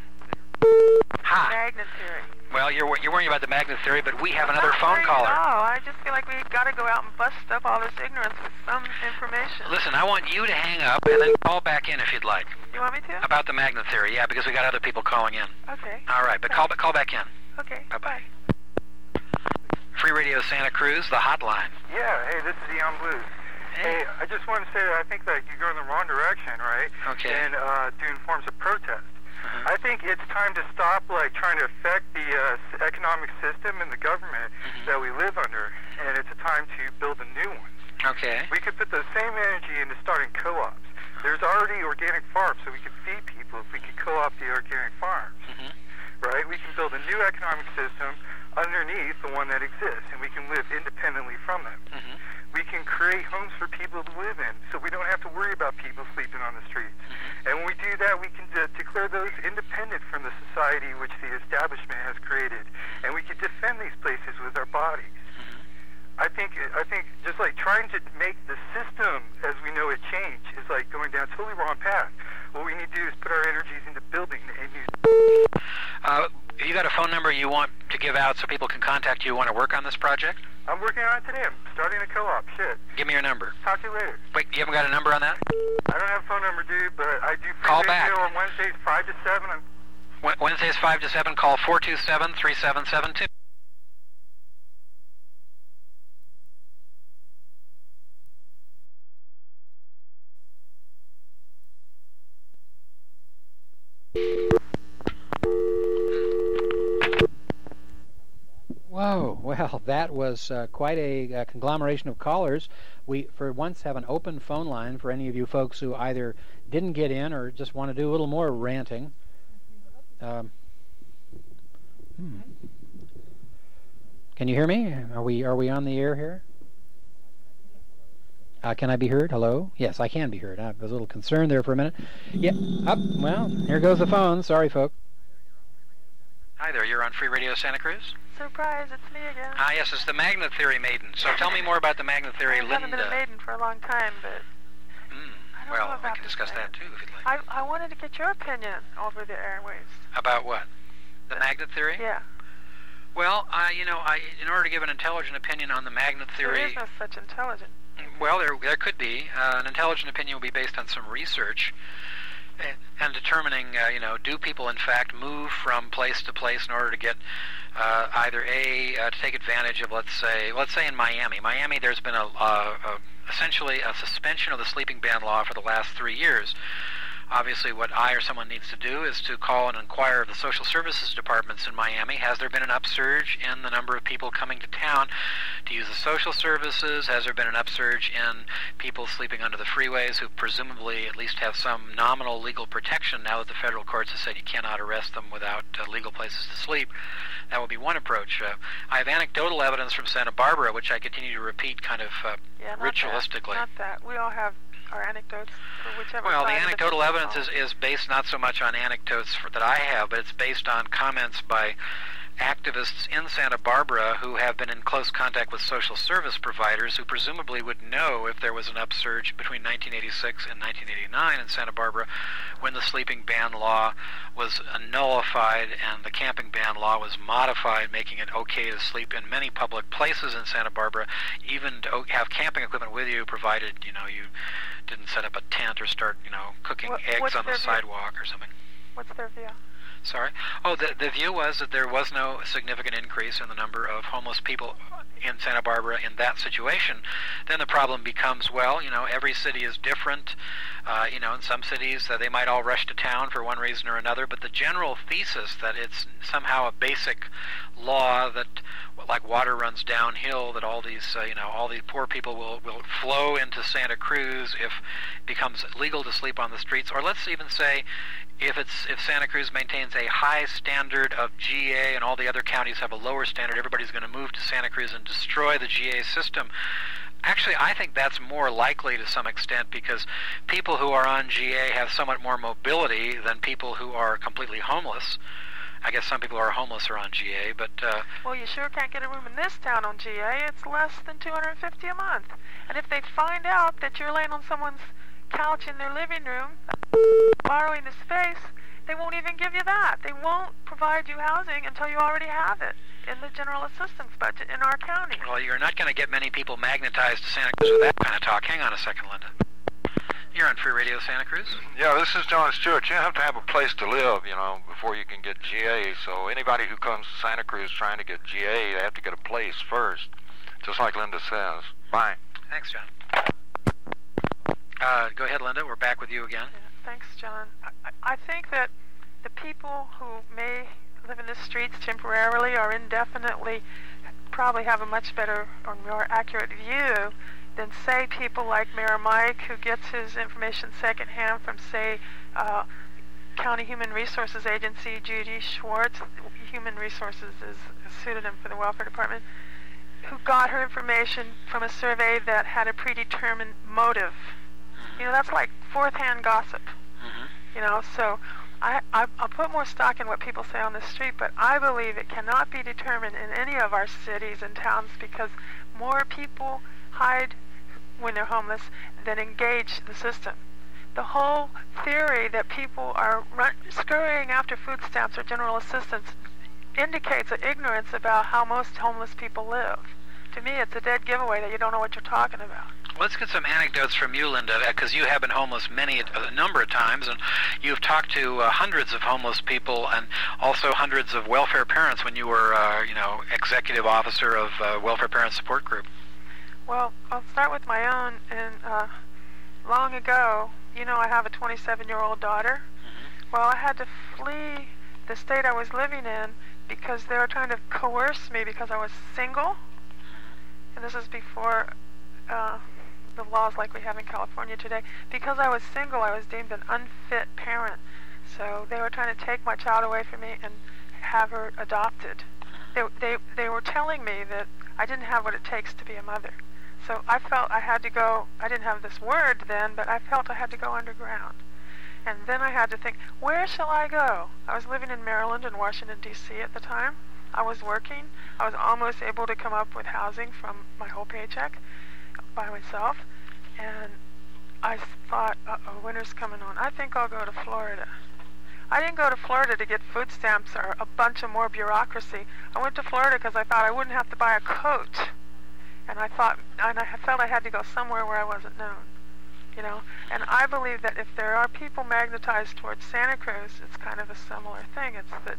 magnet theory. Well, you're worrying about the magnet theory, but we have another phone caller. No, I just feel like we've got to go out and bust up all this ignorance with some information. Listen, I want you to hang up and then call back in if you'd like. You want me to? About the magnet theory, yeah, because we got other people calling in. Okay. All right, but call back in. Okay. Bye-bye. Free Radio Santa Cruz, the hotline. Yeah, hey, this is Eon Blues. Hey, I just want to say that I think that you're going the wrong direction, right? Okay. And doing forms of protest. I think it's time to stop, like, trying to affect the economic system and the government that we live under, and it's a time to build a new one. Okay. We could put the same energy into starting co-ops. There's already organic farms, so we could feed people if we could co-op the organic farms, right? We can build a new economic system underneath the one that exists, and we can live independently from them. We can create homes for people to live in, so we don't have to worry about people sleeping on the streets. And when we do that, we can declare those independent from the society which the establishment has created, and we can defend these places with our bodies. I think just like trying to make the system as we know it change is like going down a totally wrong path. What we need to do is put our energies into building a new. You got a phone number you want to give out so people can contact you who want to work on this project? I'm working on it today. I'm starting a co-op. Shit. Give me your number. Talk to you later. Wait, you haven't got a number on that? I don't have a phone number, dude, but I do free Call radio back. on Wednesdays 5 to 7. Wednesdays 5 to 7. Call 427-3772. Whoa, well, that was quite a conglomeration of callers. We, for once, have an open phone line for any of you folks who either didn't get in or just want to do a little more ranting. Can you hear me? Are we on the air here? Can I be heard? Hello? Yes, I can be heard. I was a little concerned there for a minute. Yeah. Well, here goes the phone. Sorry, folks. Hi there, you're on Free Radio Santa Cruz? Surprise, it's me again. Yes, it's the magnet theory maiden. So tell me more about the magnet theory, I haven't Linda. been a maiden for a long time, but I don't know Well, we about can this discuss thing. that too if you'd like. I wanted to get your opinion over the airwaves. About what? The magnet theory? Yeah. Well, in order to give an intelligent opinion on the magnet theory... There is no such intelligent. Well, there could be. An intelligent opinion will be based on some research and determining, do people in fact move from place to place in order to get either to take advantage of, let's say in Miami. Miami, there's been essentially a suspension of the sleeping ban law for the last 3 years. Obviously, what I or someone needs to do is to call and inquire of the social services departments in Miami. Has there been an upsurge in the number of people coming to town to use the social services? Has there been an upsurge in people sleeping under the freeways who presumably at least have some nominal legal protection now that the federal courts have said you cannot arrest them without legal places to sleep? That would be one approach. I have anecdotal evidence from Santa Barbara, which I continue to repeat kind of ritualistically. Not that. We all have our anecdotes for whichever Well, the side of anecdotal fence evidence is based not so much on anecdotes that I have, but it's based on comments by activists in Santa Barbara who have been in close contact with social service providers who presumably would know if there was an upsurge between 1986 and 1989 in Santa Barbara when the sleeping ban law was nullified and the camping ban law was modified, making it okay to sleep in many public places in Santa Barbara, even to have camping equipment with you, provided, you didn't set up a tent or start, cooking eggs on the sidewalk or something. What's their view? Sorry? Oh, the view was that there was no significant increase in the number of homeless people in Santa Barbara in that situation. Then the problem becomes, every city is different. In some cities they might all rush to town for one reason or another, but the general thesis that it's somehow a basic law that, like water runs downhill, that all these poor people will flow into Santa Cruz if it becomes legal to sleep on the streets, or let's even say if Santa Cruz maintains a high standard of GA and all the other counties have a lower standard, everybody's going to move to Santa Cruz and destroy the GA system. Actually, I think that's more likely to some extent because people who are on GA have somewhat more mobility than people who are completely homeless. I guess some people who are homeless are on GA, but... Well, you sure can't get a room in this town on GA. It's less than $250 a month. And if they find out that you're laying on someone's couch in their living room, borrowing the space, they won't even give you that. They won't provide you housing until you already have it in the general assistance budget in our county. Well, you're not going to get many people magnetized to Santa Cruz with that kind of talk. Hang on a second, Linda. You're on Free Radio Santa Cruz? Yeah, this is John Stewart. You have to have a place to live, before you can get GA. So anybody who comes to Santa Cruz trying to get GA, they have to get a place first, just like Linda says. Bye. Thanks, John. Go ahead, Linda. We're back with you again. Yeah, thanks, John. I think that the people who may live in the streets temporarily or indefinitely probably have a much better or more accurate view than, say, people like Mayor Mike, who gets his information secondhand from, say, County Human Resources Agency, Judy Schwartz. Human Resources is a pseudonym for the Welfare Department, who got her information from a survey that had a predetermined motive. You know, that's like fourth-hand gossip. You know, so I'll put more stock in what people say on the street, but I believe it cannot be determined in any of our cities and towns because more people hide when they're homeless than engage the system. The whole theory that people are scurrying after food stamps or general assistance indicates an ignorance about how most homeless people live. To me, it's a dead giveaway that you don't know what you're talking about. Let's get some anecdotes from you, Linda, because you have been homeless a number of times, and you've talked to hundreds of homeless people and also hundreds of welfare parents when you were, executive officer of Welfare Parents Support Group. Well, I'll start with my own. And long ago, you know, I have a 27-year-old daughter. Well, I had to flee the state I was living in because they were trying to coerce me because I was single. And this is before the laws like we have in California today. Because I was single, I was deemed an unfit parent. So they were trying to take my child away from me and have her adopted. They were telling me that I didn't have what it takes to be a mother. So I felt I had to go. I didn't have this word then, but I felt I had to go underground. And then I had to think, where shall I go? I was living in Maryland and Washington, D.C. at the time. I was working. I was almost able to come up with housing from my whole paycheck by myself. And I thought, uh-oh, winter's coming on. I think I'll go to Florida. I didn't go to Florida to get food stamps or a bunch of more bureaucracy. I went to Florida because I thought I wouldn't have to buy a coat. And I felt I had to go somewhere where I wasn't known, you know. And I believe that if there are people magnetized towards Santa Cruz, it's kind of a similar thing. It's that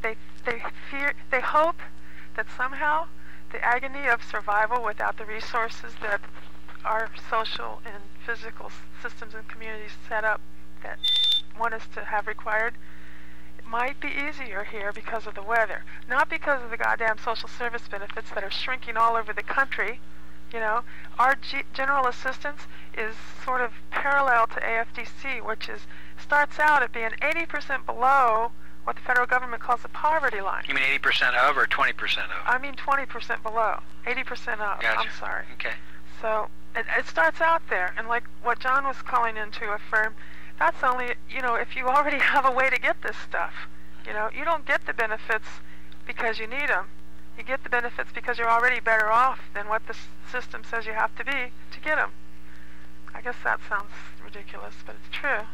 they hope that somehow the agony of survival without the resources that our social and physical systems and communities set up that want us to have required, it might be easier here because of the weather, not because of the goddamn social service benefits that are shrinking all over the country. You know, our general assistance is sort of parallel to AFDC, which starts out at being 80% below what the federal government calls the poverty line. You mean 80% of or 20% of? I mean 20% below, 80% of. Gotcha. I'm sorry. Okay. So it starts out there, and like what John was calling in to affirm, that's only, you know, if you already have a way to get this stuff. You know, you don't get the benefits because you need them. You get the benefits because you're already better off than what the system says you have to be to get them. I guess that sounds ridiculous, but it's true.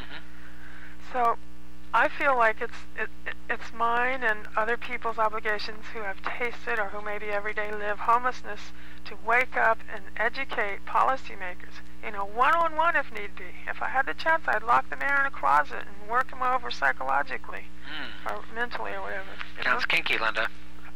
So I feel like it's mine and other people's obligations who have tasted or who maybe every day live homelessness to wake up and educate policymakers. You know, one-on-one if need be. If I had the chance, I'd lock the mayor in a closet and work him over psychologically or mentally or whatever. Sounds kinky, Linda.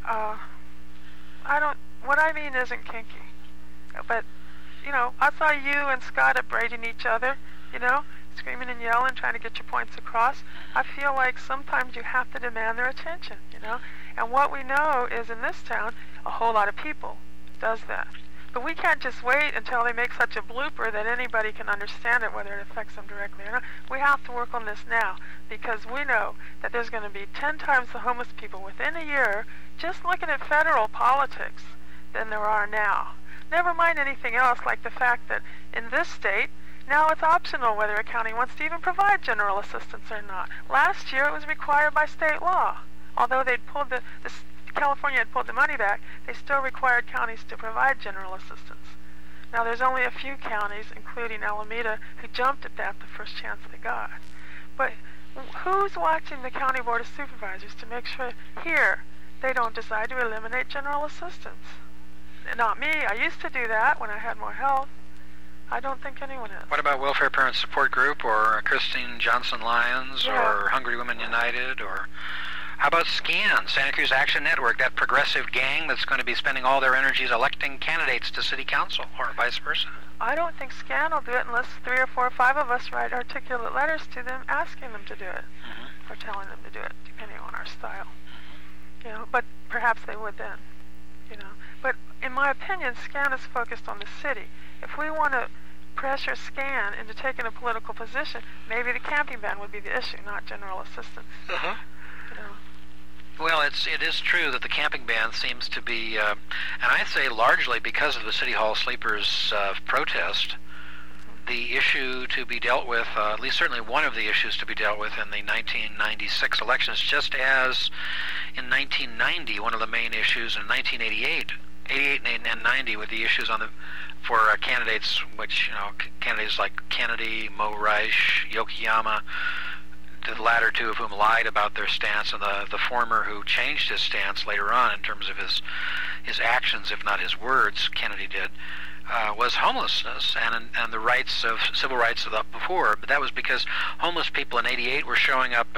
What I mean isn't kinky. But, you know, I saw you and Scott upbraiding each other, you know, screaming and yelling, trying to get your points across. I feel like sometimes you have to demand their attention, you know. And what we know is in this town, a whole lot of people does that. But we can't just wait until they make such a blooper that anybody can understand it, whether it affects them directly or not. We have to work on this now because we know that there's going to be 10 times the homeless people within a year just looking at federal politics than there are now. Never mind anything else, like the fact that in this state, now it's optional whether a county wants to even provide general assistance or not. Last year it was required by state law. Although they'd pulled California had pulled the money back, they still required counties to provide general assistance. Now there's only a few counties, including Alameda, who jumped at that the first chance they got. But who's watching the County Board of Supervisors to make sure here they don't decide to eliminate general assistance? Not me. I used to do that when I had more health. I don't think anyone is. What about Welfare Parents Support Group or Christine Johnson Lyons or Hungry Women United or how about SCAN, Santa Cruz Action Network, that progressive gang that's going to be spending all their energies electing candidates to city council or vice versa? I don't think SCAN will do it unless 3 or 4 or 5 of us write articulate letters to them asking them to do it or telling them to do it, depending on our style. You know, but perhaps they would then. You know, but in my opinion, SCAN is focused on the city. If we want to pressure SCAN into taking a political position, maybe the camping ban would be the issue, not general assistance. You know. Well, it is true that the camping ban seems to be, and I say largely because of the City Hall sleepers protest, the issue to be dealt with, at least certainly one of the issues to be dealt with in the 1996 elections, just as in 1990, one of the main issues in 1988, 88 and 90 with the issues on the for candidates, which, you know, candidates like Kennedy, Mo Reich, Yokoyama, the latter two of whom lied about their stance, and the former who changed his stance later on in terms of his actions, if not his words, Kennedy did, was homelessness and the rights of civil rights of the before. But that was because homeless people in 88 were showing up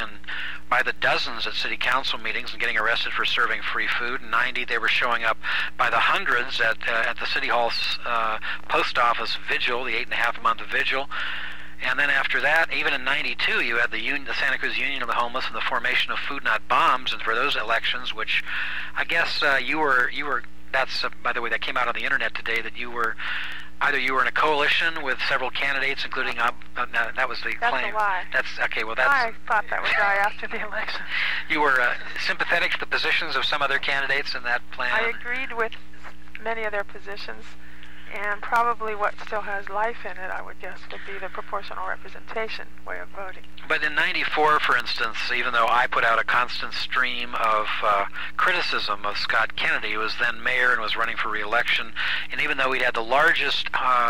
by the dozens at city council meetings and getting arrested for serving free food. In 90, they were showing up by the hundreds at the City Hall's post office vigil, the 8.5-month vigil. And then after that, even in 92, you had the Santa Cruz Union of the Homeless and the formation of Food Not Bombs. And for those elections, which I guess you were. That's by the way, that came out on the internet today. That you were in a coalition with several candidates, including that was the claim. That's a lie. That's okay. Well, I thought that would die after the election. You were sympathetic to the positions of some other candidates in that plan. I agreed with many of their positions. And probably what still has life in it, I would guess, would be the proportional representation way of voting. But in 94, for instance, even though I put out a constant stream of criticism of Scott Kennedy, who was then mayor and was running for re-election, and even though we'd had the largest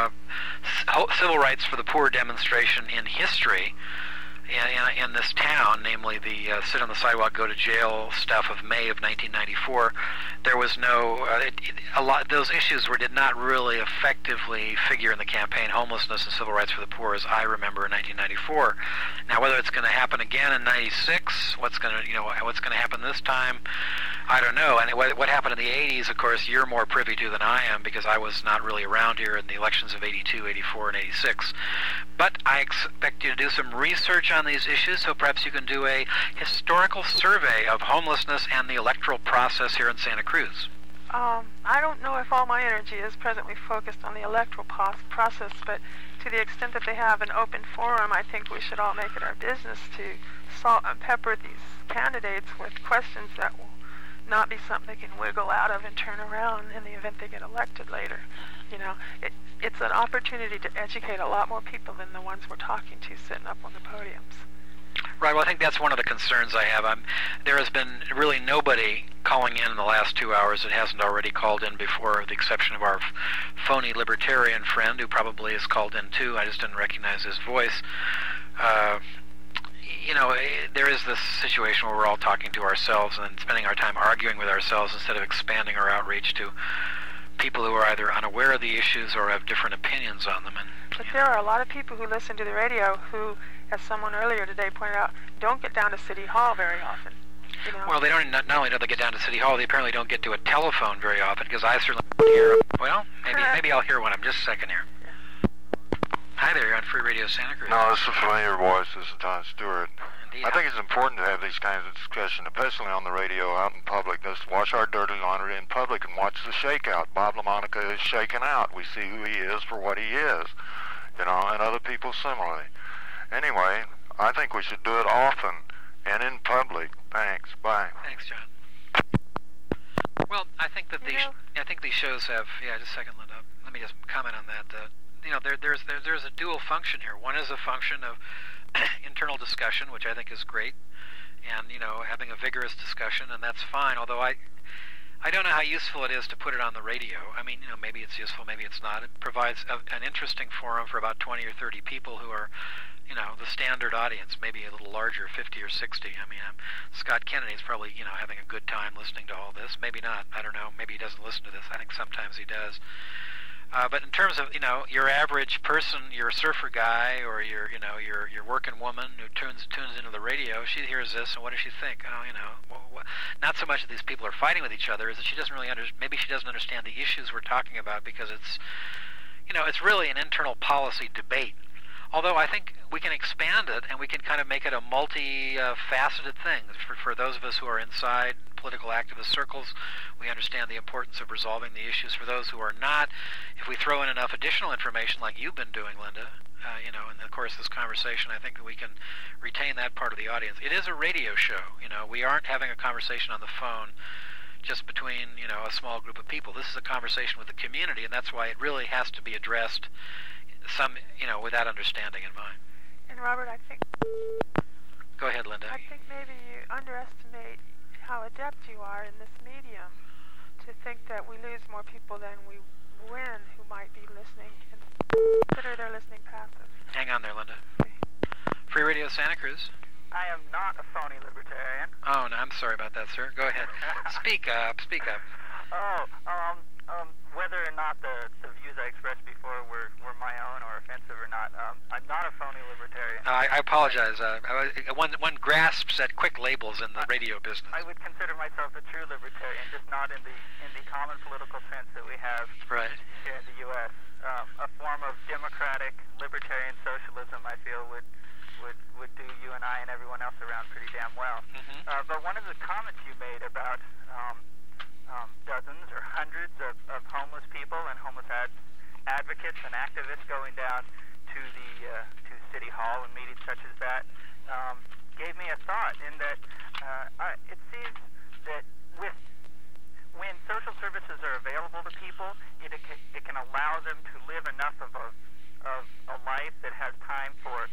civil rights for the poor demonstration in history, in this town, namely the sit on the sidewalk, go to jail stuff of May of 1994, there was no those issues did not really effectively figure in the campaign. Homelessness and civil rights for the poor, as I remember, in 1994. Now, whether it's going to happen again in 96, what's going to happen this time, I don't know. And what happened in the 80s, of course, you're more privy to than I am, because I was not really around here in the elections of 82, 84, and 86. But I expect you to do some research on these issues, so perhaps you can do a historical survey of homelessness and the electoral process here in Santa Cruz. I don't know if all my energy is presently focused on the electoral process, but to the extent that they have an open forum, I think we should all make it our business to salt and pepper these candidates with questions that will not be something they can wiggle out of and turn around in the event they get elected later. You know, it's an opportunity to educate a lot more people than the ones we're talking to sitting up on the podiums. Right, well, I think that's one of the concerns I have. There has been really nobody calling in the last 2 hours that hasn't already called in before, with the exception of our phony libertarian friend, who probably has called in too. I just didn't recognize his voice. There is this situation where we're all talking to ourselves and spending our time arguing with ourselves instead of expanding our outreach to people who are either unaware of the issues or have different opinions on them. But there are a lot of people who listen to the radio who, as someone earlier today pointed out, don't get down to City Hall very often. You know? Well, they don't. Not only don't they get down to City Hall, they apparently don't get to a telephone very often, because I certainly hear. Well, maybe I'll hear one. I'm just a second here. Hi there, you're on Free Radio Santa Cruz. No, this is a familiar voice. This is Don Stewart. Indeed. I think it's important to have these kinds of discussions, especially on the radio, out in public. Just wash our dirty laundry in public and watch the shakeout. Bob LaMonica is shaken out. We see who he is for what he is, and other people similarly. Anyway, I think we should do it often and in public. Thanks. Bye. Thanks, John. Well, I think that these shows have. Yeah, just a second, Linda. Let me just comment on that. There's a dual function here. One is a function of internal discussion, which I think is great, and having a vigorous discussion, and that's fine. Although I don't know how useful it is to put it on the radio. I mean, maybe it's useful, maybe it's not. It provides an interesting forum for about 20 or 30 people who are, the standard audience, maybe a little larger, 50 or 60. I mean, Scott Kennedy's probably, having a good time listening to all this. Maybe not. I don't know. Maybe he doesn't listen to this. I think sometimes he does. But in terms of your average person, your surfer guy or your working woman who tunes into the radio, she hears this and what does she think? Not so much that these people are fighting with each other, is that she doesn't really maybe she doesn't understand the issues we're talking about, because it's really an internal policy debate. Although I think we can expand it and we can kind of make it a multi-faceted thing. For those of us who are inside political activist circles, we understand the importance of resolving the issues. For those who are not, if we throw in enough additional information like you've been doing, Linda, in the course of this conversation, I think that we can retain that part of the audience. It is a radio show. We aren't having a conversation on the phone just between, a small group of people. This is a conversation with the community, and that's why it really has to be addressed with that understanding in mind. And Robert, I think... Go ahead, Linda. I think maybe you underestimate how adept you are in this medium to think that we lose more people than we win who might be listening and consider their listening passive. Hang on there, Linda. Free Radio Santa Cruz. I am not a phony libertarian. Oh, no, I'm sorry about that, sir. Go ahead. Speak up. Whether or not the views I expressed before were my own or offensive or not, I'm not a phony libertarian. I apologize. One grasps at quick labels in the radio business. I would consider myself a true libertarian, just not in the common political sense that we have here in the U.S. A form of democratic libertarian socialism, I feel, would do you and I and everyone else around pretty damn well. Mm-hmm. But one of the comments you made about dozens or hundreds of homeless people and homeless advocates and activists going down to City Hall and meetings such as that gave me a thought, in that it seems that when social services are available to people, it can allow them to live enough of a life that has time for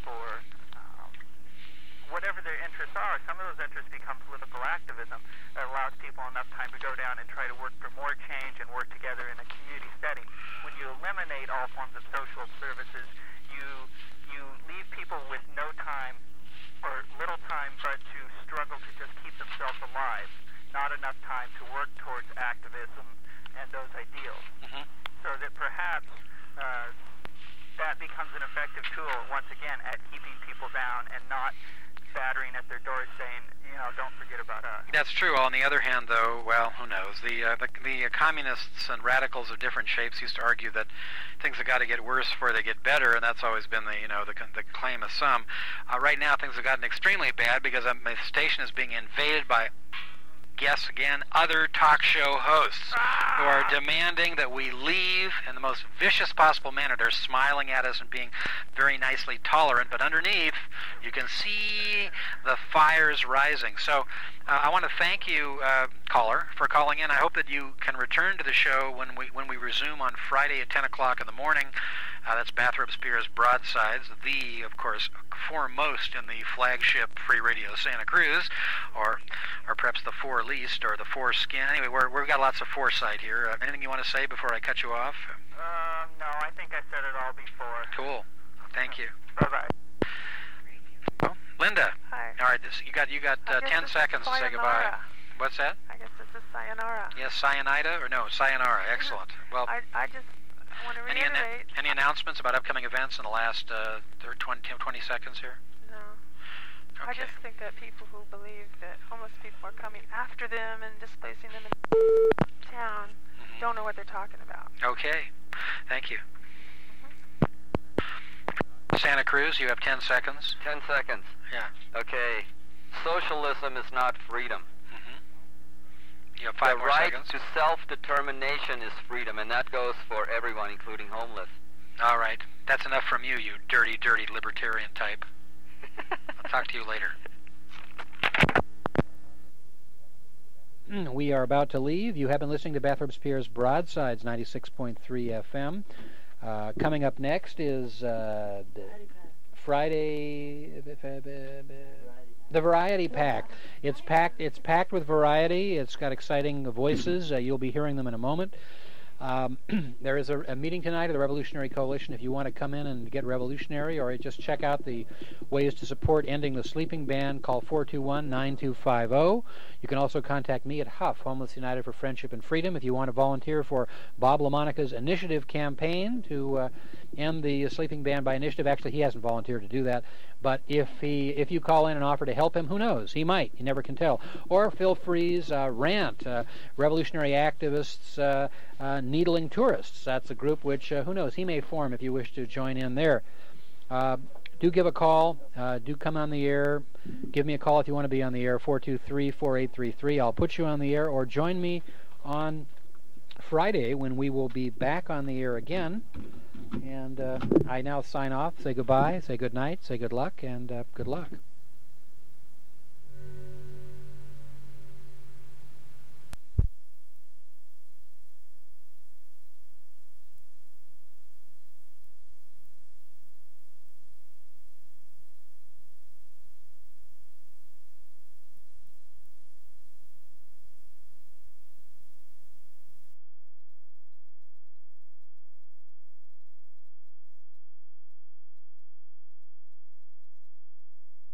whatever their interests are. Some of those interests become political activism that allows people enough time to go down and try to work for more change and work together in a community setting. When you eliminate all forms of social services, you leave people with no time or little time but to struggle to just keep themselves alive. Not enough time to work towards activism and those ideals. Mm-hmm. So that perhaps that becomes an effective tool, once again, at keeping people down and not battering at their doors saying, don't forget about us. That's true. On the other hand, though, well, who knows? The communists and radicals of different shapes used to argue that things have got to get worse before they get better, and that's always been the claim of some. Right now, things have gotten extremely bad because my station is being invaded by, guess again, other talk show hosts who are demanding that we leave in the most vicious possible manner. They're smiling at us and being very nicely tolerant, but underneath you can see the fires rising. So I want to thank you, caller, for calling in. I hope that you can return to the show when we resume on Friday at 10 o'clock in the morning. That's Bathrop Spears Broadsides, of course, foremost in the flagship Free Radio Santa Cruz, or perhaps the four-least, or the foreskin. Anyway, we've got lots of foresight here. Anything you want to say before I cut you off? No, I think I said it all before. Cool. Thank you. Bye-bye. Well, Linda. Hi. All right, you got 10 seconds to say goodbye. What's that? I guess this is sayonara. Yes, sayonara, or no, sayonara. Excellent. Well, I want to reiterate. Any announcements about upcoming events in the last 20 seconds here? No. Okay. I just think that people who believe that homeless people are coming after them and displacing them in town don't know what they're talking about. Okay. Thank you. Santa Cruz, you have 10 seconds. 10 seconds. Yeah. Okay. Socialism is not freedom. You have 5 more seconds. The right to self-determination is freedom, and that goes for everyone, including homeless. All right. That's enough from you, you dirty, dirty libertarian type. I'll talk to you later. We are about to leave. You have been listening to Bathrop Spears Broadsides 96.3 FM. Coming up next is Friday... The Variety Pack. It's packed with variety. It's got exciting voices. You'll be hearing them in a moment. There is a meeting tonight of the Revolutionary Coalition. If you want to come in and get revolutionary or just check out the ways to support ending the sleeping ban, call 421-9250. You can also contact me at Huff, Homeless United for Friendship and Freedom, if you want to volunteer for Bob LaMonica's initiative campaign to end the sleeping ban by initiative. Actually, he hasn't volunteered to do that, but if you call in and offer to help him, who knows? He might. You never can tell. Or Phil Free's RANT, Revolutionary Activists Needling Tourists. That's a group which, who knows, he may form if you wish to join in there. Do give a call. Do come on the air. Give me a call if you want to be on the air, 423-4833. I'll put you on the air, or join me on Friday when we will be back on the air again. And I now sign off, say goodbye, say good night, say good luck, and good luck.